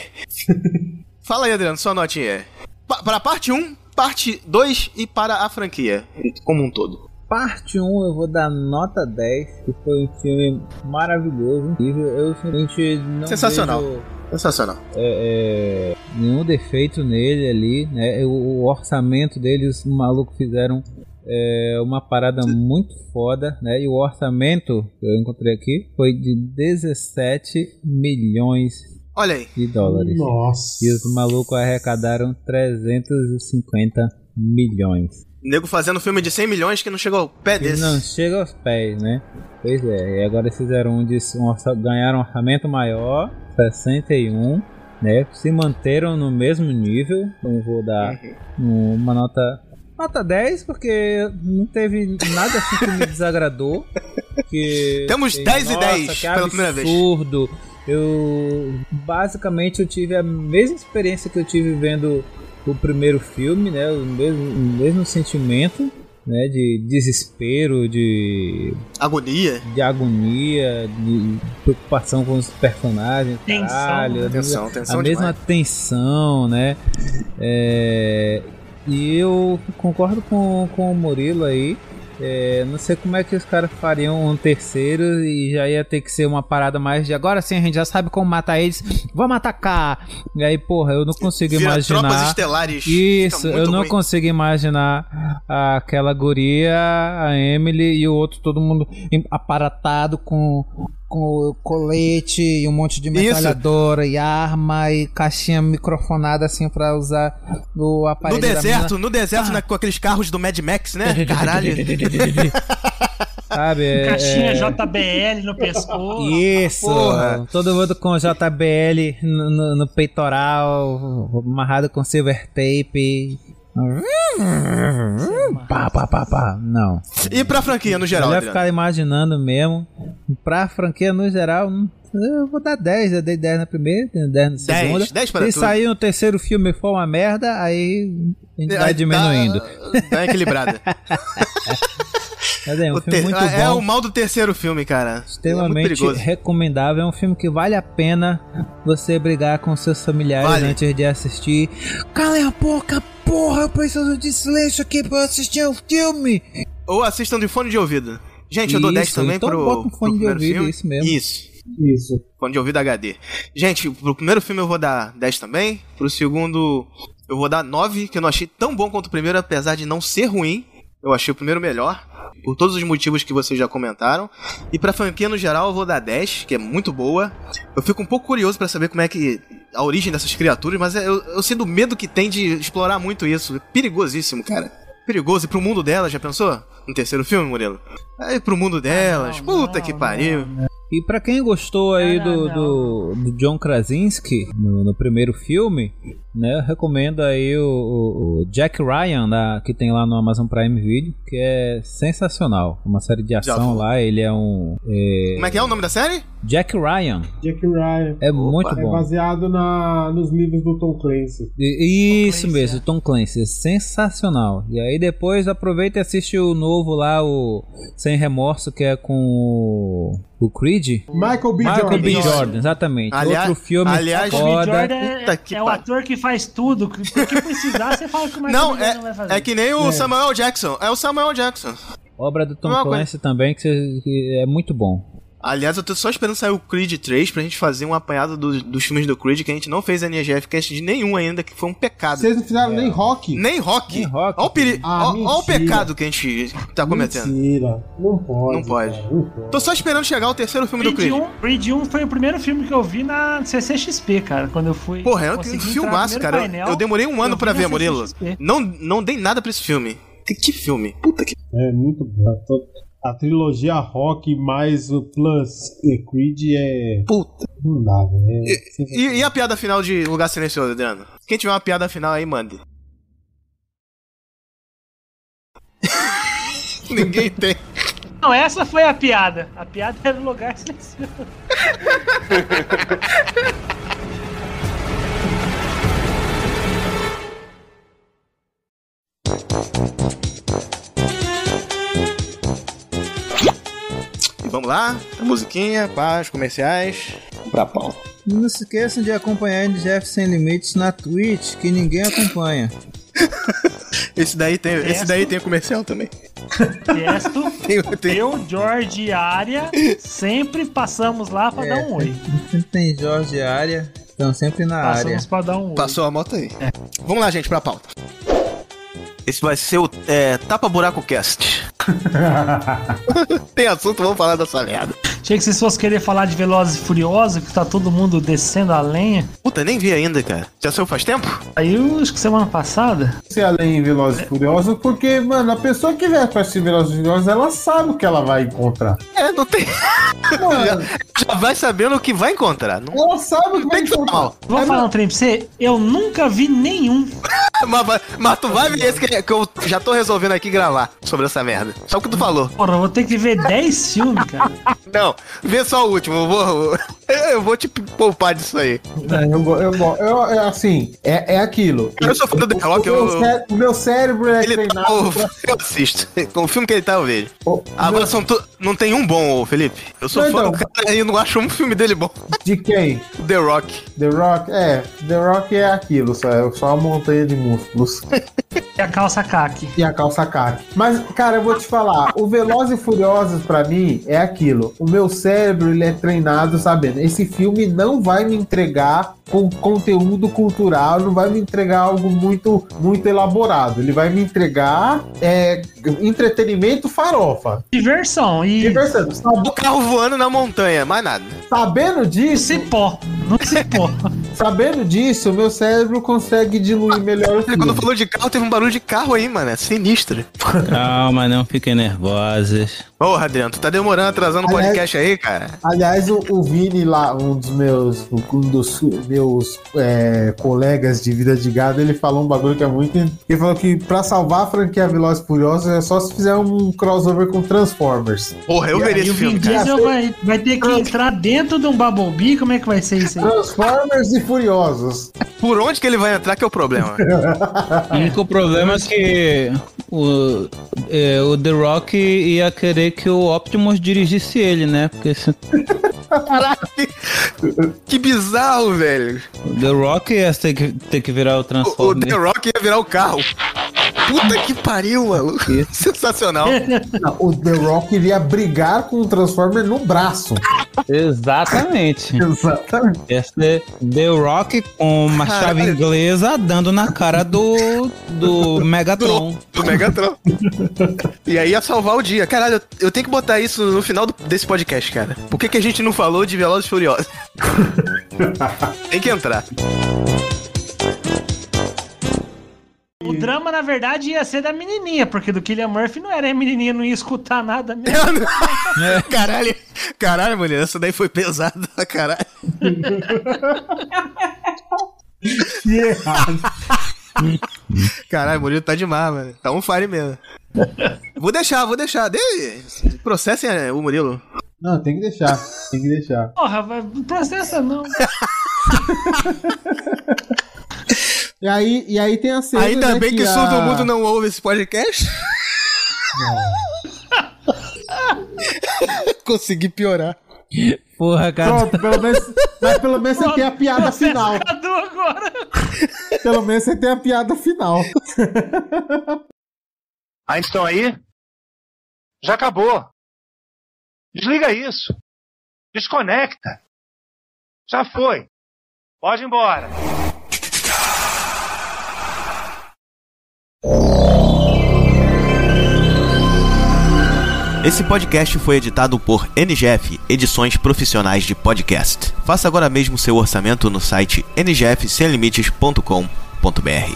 Fala aí, Adriano, sua notinha. Pa- para a parte um, parte dois e para a franquia, como um todo. Parte um eu vou dar nota dez, que foi um filme maravilhoso, incrível. Eu simplesmente não Sensacional. vejo, Sensacional. É, é, nenhum defeito nele ali, né? O, o orçamento deles, os malucos fizeram é, uma parada muito foda, né? E o orçamento que eu encontrei aqui foi de dezessete milhões Olha aí. de dólares. Nossa. E os malucos arrecadaram trezentos e cinquenta milhões. O nego fazendo filme de cem milhões que não chegou ao pé Que desse. não chega aos pés, né? Pois é, e agora eles fizeram um, de, um orça, ganharam um orçamento maior, sessenta e um, né? Se manteram no mesmo nível. Então vou dar uhum. uma nota nota dez, porque não teve nada assim que me desagradou. Que, Temos que, dez nossa, e dez que pela primeira vez. Absurdo. Eu basicamente eu tive a mesma experiência que eu tive vendo o primeiro filme, né? O mesmo, o mesmo sentimento. né, de desespero, de agonia, de agonia, de preocupação com os personagens, tensão, caralho, tensão, tensão a mesma demais. tensão, né? É, e eu concordo com, com o Murilo aí. É, não sei como é que os caras fariam um terceiro e já ia ter que ser uma parada mais de agora sim a gente já sabe como matar eles, vamos atacar. E aí, porra, eu não consigo Vira imaginar. Tropas Estelares. Isso, eu não ruim. consigo imaginar aquela guria, a Emily e o outro, todo mundo aparatado com. com colete e um monte de metralhadora e arma e caixinha microfonada assim pra usar no aparelho. No deserto, da no deserto, ah. né, com aqueles carros do Mad Max, né? Caralho. Sabe? É, caixinha J B L no pescoço. Isso. Porra. Todo mundo com J B L no, no, no peitoral, amarrado com silver tape. Pá, pá, pá, pá. Não. E pra franquia no geral? Eu ia ficar imaginando mesmo. Pra franquia no geral, eu vou dar dez. Eu dei dez na primeira, dez na segunda. dez, dez para Se tudo. sair no terceiro filme e for uma merda, aí a gente vai diminuindo. Dá, dá equilibrada. Mas é um o filme ter... muito é, bom. É o mal do terceiro filme, cara. Extremamente é recomendável. É um filme que vale a pena você brigar com seus familiares vale. antes de assistir. Calem a boca, porra! Eu preciso de silêncio aqui pra eu assistir o filme. Ou assistam de fone de ouvido. Gente, eu dou dez também então pro, bota um fone pro de ouvido, filme. Isso mesmo. Isso. Isso. Fone de ouvido H D. Gente, pro primeiro filme eu vou dar dez também. Pro segundo eu vou dar nove, que eu não achei tão bom quanto o primeiro, apesar de não ser ruim. Eu achei o primeiro melhor, por todos os motivos que vocês já comentaram. E pra franquia no geral eu vou dar dez, que é muito boa. Eu fico um pouco curioso pra saber como é que a origem dessas criaturas, mas eu, eu sinto o medo que tem de explorar muito isso. É perigosíssimo, cara. Perigoso. E pro mundo delas, já pensou? No terceiro filme, Murilo? Aí pro mundo delas, ah, não, puta não, que pariu. Não, não. E pra quem gostou aí não, do, não. Do, do John Krasinski no, no primeiro filme, né, eu recomendo aí o, o, o Jack Ryan, da, que tem lá no Amazon Prime Video, que é sensacional. Uma série de ação lá, ele é um... É... Como é que é o nome da série? Jack Ryan. Jack Ryan. É muito é bom. É baseado na, nos livros do Tom Clancy. E, isso Tom Clancy, mesmo, é. Tom Clancy. É sensacional. E aí depois aproveita e assiste o novo lá, o Sem Remorso, que é com o... O Creed? Michael B. Michael Jordan. B. Jordan, exatamente. Aliás, Outro filme aliás, foda. Jordan é, é o ator que faz tudo. O que precisar, você fala que o Michael não, B. Jordan é, não vai fazer. É que nem o É. Samuel Jackson. É o Samuel Jackson. Obra do Tom Uma Clancy também, que, cê- que é muito bom. Aliás, eu tô só esperando sair o Creed três pra gente fazer um apanhado do- dos filmes do Creed, que a gente não fez a N G F Cast de nenhum ainda, que foi um pecado. Vocês não fizeram nem rock? Nem rock. Nem rock. Olha o, peri... Ah, ó- ó o mentira. pecado que a gente tá cometendo. Mentira. Não pode. Não pode. cara, não pode. Tô só esperando chegar o terceiro filme do Creed Creed. um, Creed um foi o primeiro filme que eu vi na C C X P, cara, quando eu fui. Porra, é um consegui entrar no filmaço, primeiro cara. painel, Eu demorei um ano eu pra vi ver, na Murilo. C C X P. Não, não dei nada pra esse filme. Que, que filme? Puta que... É muito bom. A trilogia rock mais o Plus e Creed é. Puta. Não dá, velho. É E, e a piada final de Lugar Silencioso, Adriano? Quem tiver uma piada final aí, mande. Ninguém tem. Não, essa foi a piada. A piada era no lugar silencioso. E vamos lá, a musiquinha, paz, comerciais. Vamos pra pauta. Não se esqueçam de acompanhar a N G F Sem Limites na Twitch, que ninguém acompanha. Esse daí tem, esse daí tem comercial também. Gesto, Tem- tem- eu, George e Área sempre passamos lá pra dar um oi. Sempre tem Jorge e Área, estão sempre na área. Passamos pra dar um oi. Passou a moto aí. Vamos lá, gente, pra pauta. Esse vai ser o é, Tapa Buraco Cast. Tem assunto, vamos falar dessa merda. Achei que vocês fossem querer falar de Velozes e Furiosos, que tá todo mundo descendo a lenha. Puta, nem vi ainda, cara. Já saiu faz tempo? Aí, eu acho que semana passada. Se além em Velozes e Furiosos, porque, mano, a pessoa que vai pra assistir Velozes e Furiosos, ela sabe o que ela vai encontrar. É, não tem. Mano, já, já vai sabendo o que vai encontrar. Não, ela sabe o que vai tem que falar encontrar. mal. Vou É, falar um trem pra você, eu nunca vi nenhum. Mas, mas- mas tu vai ver esse que, que eu já tô resolvendo aqui gravar sobre essa merda. Só o que tu falou. Porra, eu vou ter que ver dez filmes, cara. Não, vê só o último. Eu vou, Eu vou te poupar disso aí. É, eu, eu, eu, eu, eu, assim, é, é aquilo. Eu sou fã do The Rock. O, eu, meu, cé- o meu cérebro é ele treinado. Tá, pra... Eu assisto. Com o filme que ele tá, eu vejo. O, Agora meu... são tu... não tem um bom, Felipe. Eu sou não, fã então, do cara e não acho um filme dele bom. De quem? The Rock. The Rock, é. The Rock é aquilo, só, é só uma montanha de músculos. E a calça caque. E a calça caque. Mas, cara, eu vou te falar, o Velozes e Furiosos, pra mim, é aquilo. O meu cérebro, ele é treinado sabendo. Esse filme não vai me entregar com conteúdo cultural, não vai me entregar algo muito, muito elaborado. Ele vai me entregar é, entretenimento farofa. Diversão. E... Diversão. O carro voando na montanha, mais nada. Sabendo disso... Cipó. No cipó. Sabendo disso, o meu cérebro consegue diluir melhor o filme. Quando falou de carro, teve um barulho de carro aí, mano. É sinistro. Calma, não fiquem nervosos. Porra, Adriano, tu tá demorando, atrasando o podcast aí, cara. Aliás, o, o Vini lá, um dos meus, um dos meus é, colegas de Vida de Gado, ele falou um bagulho que é muito... Ele falou que pra salvar a franquia Velozes e Furiosos é só se fizer um crossover com Transformers. Porra, eu veria esse filme, cara. Diesel vai, vai ter que entrar dentro de um Bumblebee, como é que vai ser isso aí? Transformers e Furiosos. Por onde que ele vai entrar que é o problema? O único problema é que o, é, o The Rock ia querer que o Optimus dirigisse ele, né? Porque se... Caraca, que bizarro, velho. O The Rock ia ter que, ter que virar o Transformer. O, o The Rock ia virar o carro. Puta que pariu, mano. Sensacional. Não, o The Rock iria brigar com o Transformer no braço. Exatamente. Exatamente. Esse é The Rock com uma Caralho. chave inglesa dando na cara do, do Megatron. Do, do Megatron. E aí ia salvar o dia. Caralho, eu, eu tenho que botar isso no final do, desse podcast, cara. Por que, que a gente não falou de Velozes e Furiosos? Tem que entrar. O drama, na verdade, ia ser da menininha, porque do Cillian Murphy não era, a menininha não ia escutar nada mesmo. É. Caralho, caralho, mulher, essa daí foi pesada, caralho. Que errado. Caralho, o Murilo tá demais, mano. Tá um fire mesmo. Vou deixar, vou deixar. De... Processem o Murilo. Não, tem que deixar, tem que deixar. Porra, vai, não processa não. E aí, e aí tem a cena. Ainda né, bem que, que a... todo mundo não ouve esse podcast. Consegui piorar. Porra, cara. Pronto, pelo menos, mas pelo menos você tem a piada final. Agora. Pelo menos você tem a piada final. Ainda estão aí? Já acabou. Desliga isso. Desconecta. Já foi. Pode ir embora. Esse podcast foi editado por N G F, Edições Profissionais de Podcast. Faça agora mesmo seu orçamento no site n g f sem limites ponto com ponto b r.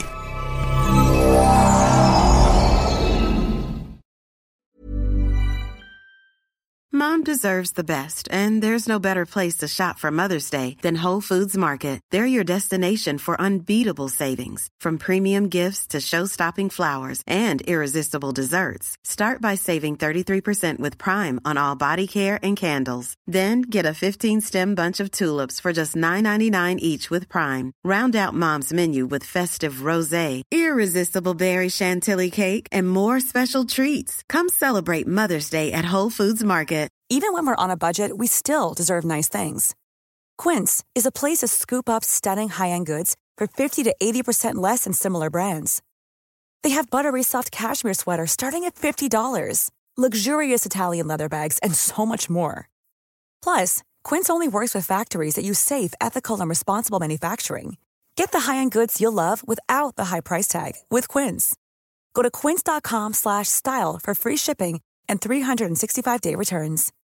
Mom deserves the best, and there's no better place to shop for Mother's Day than Whole Foods Market. They're your destination for unbeatable savings, from premium gifts to show-stopping flowers and irresistible desserts. Start by saving thirty-three percent with Prime on all body care and candles. Then get a fifteen-stem bunch of tulips for just nine ninety-nine each with Prime. Round out Mom's menu with festive rosé, irresistible berry chantilly cake, and more special treats. Come celebrate Mother's Day at Whole Foods Market. Even when we're on a budget, we still deserve nice things. Quince is a place to scoop up stunning high-end goods for fifty to eighty percent less than similar brands. They have buttery soft cashmere sweaters starting at fifty dollars, luxurious Italian leather bags, and so much more. Plus, Quince only works with factories that use safe, ethical, and responsible manufacturing. Get the high-end goods you'll love without the high price tag with Quince. Go to quince dot com slash style for free shipping and three sixty-five day returns.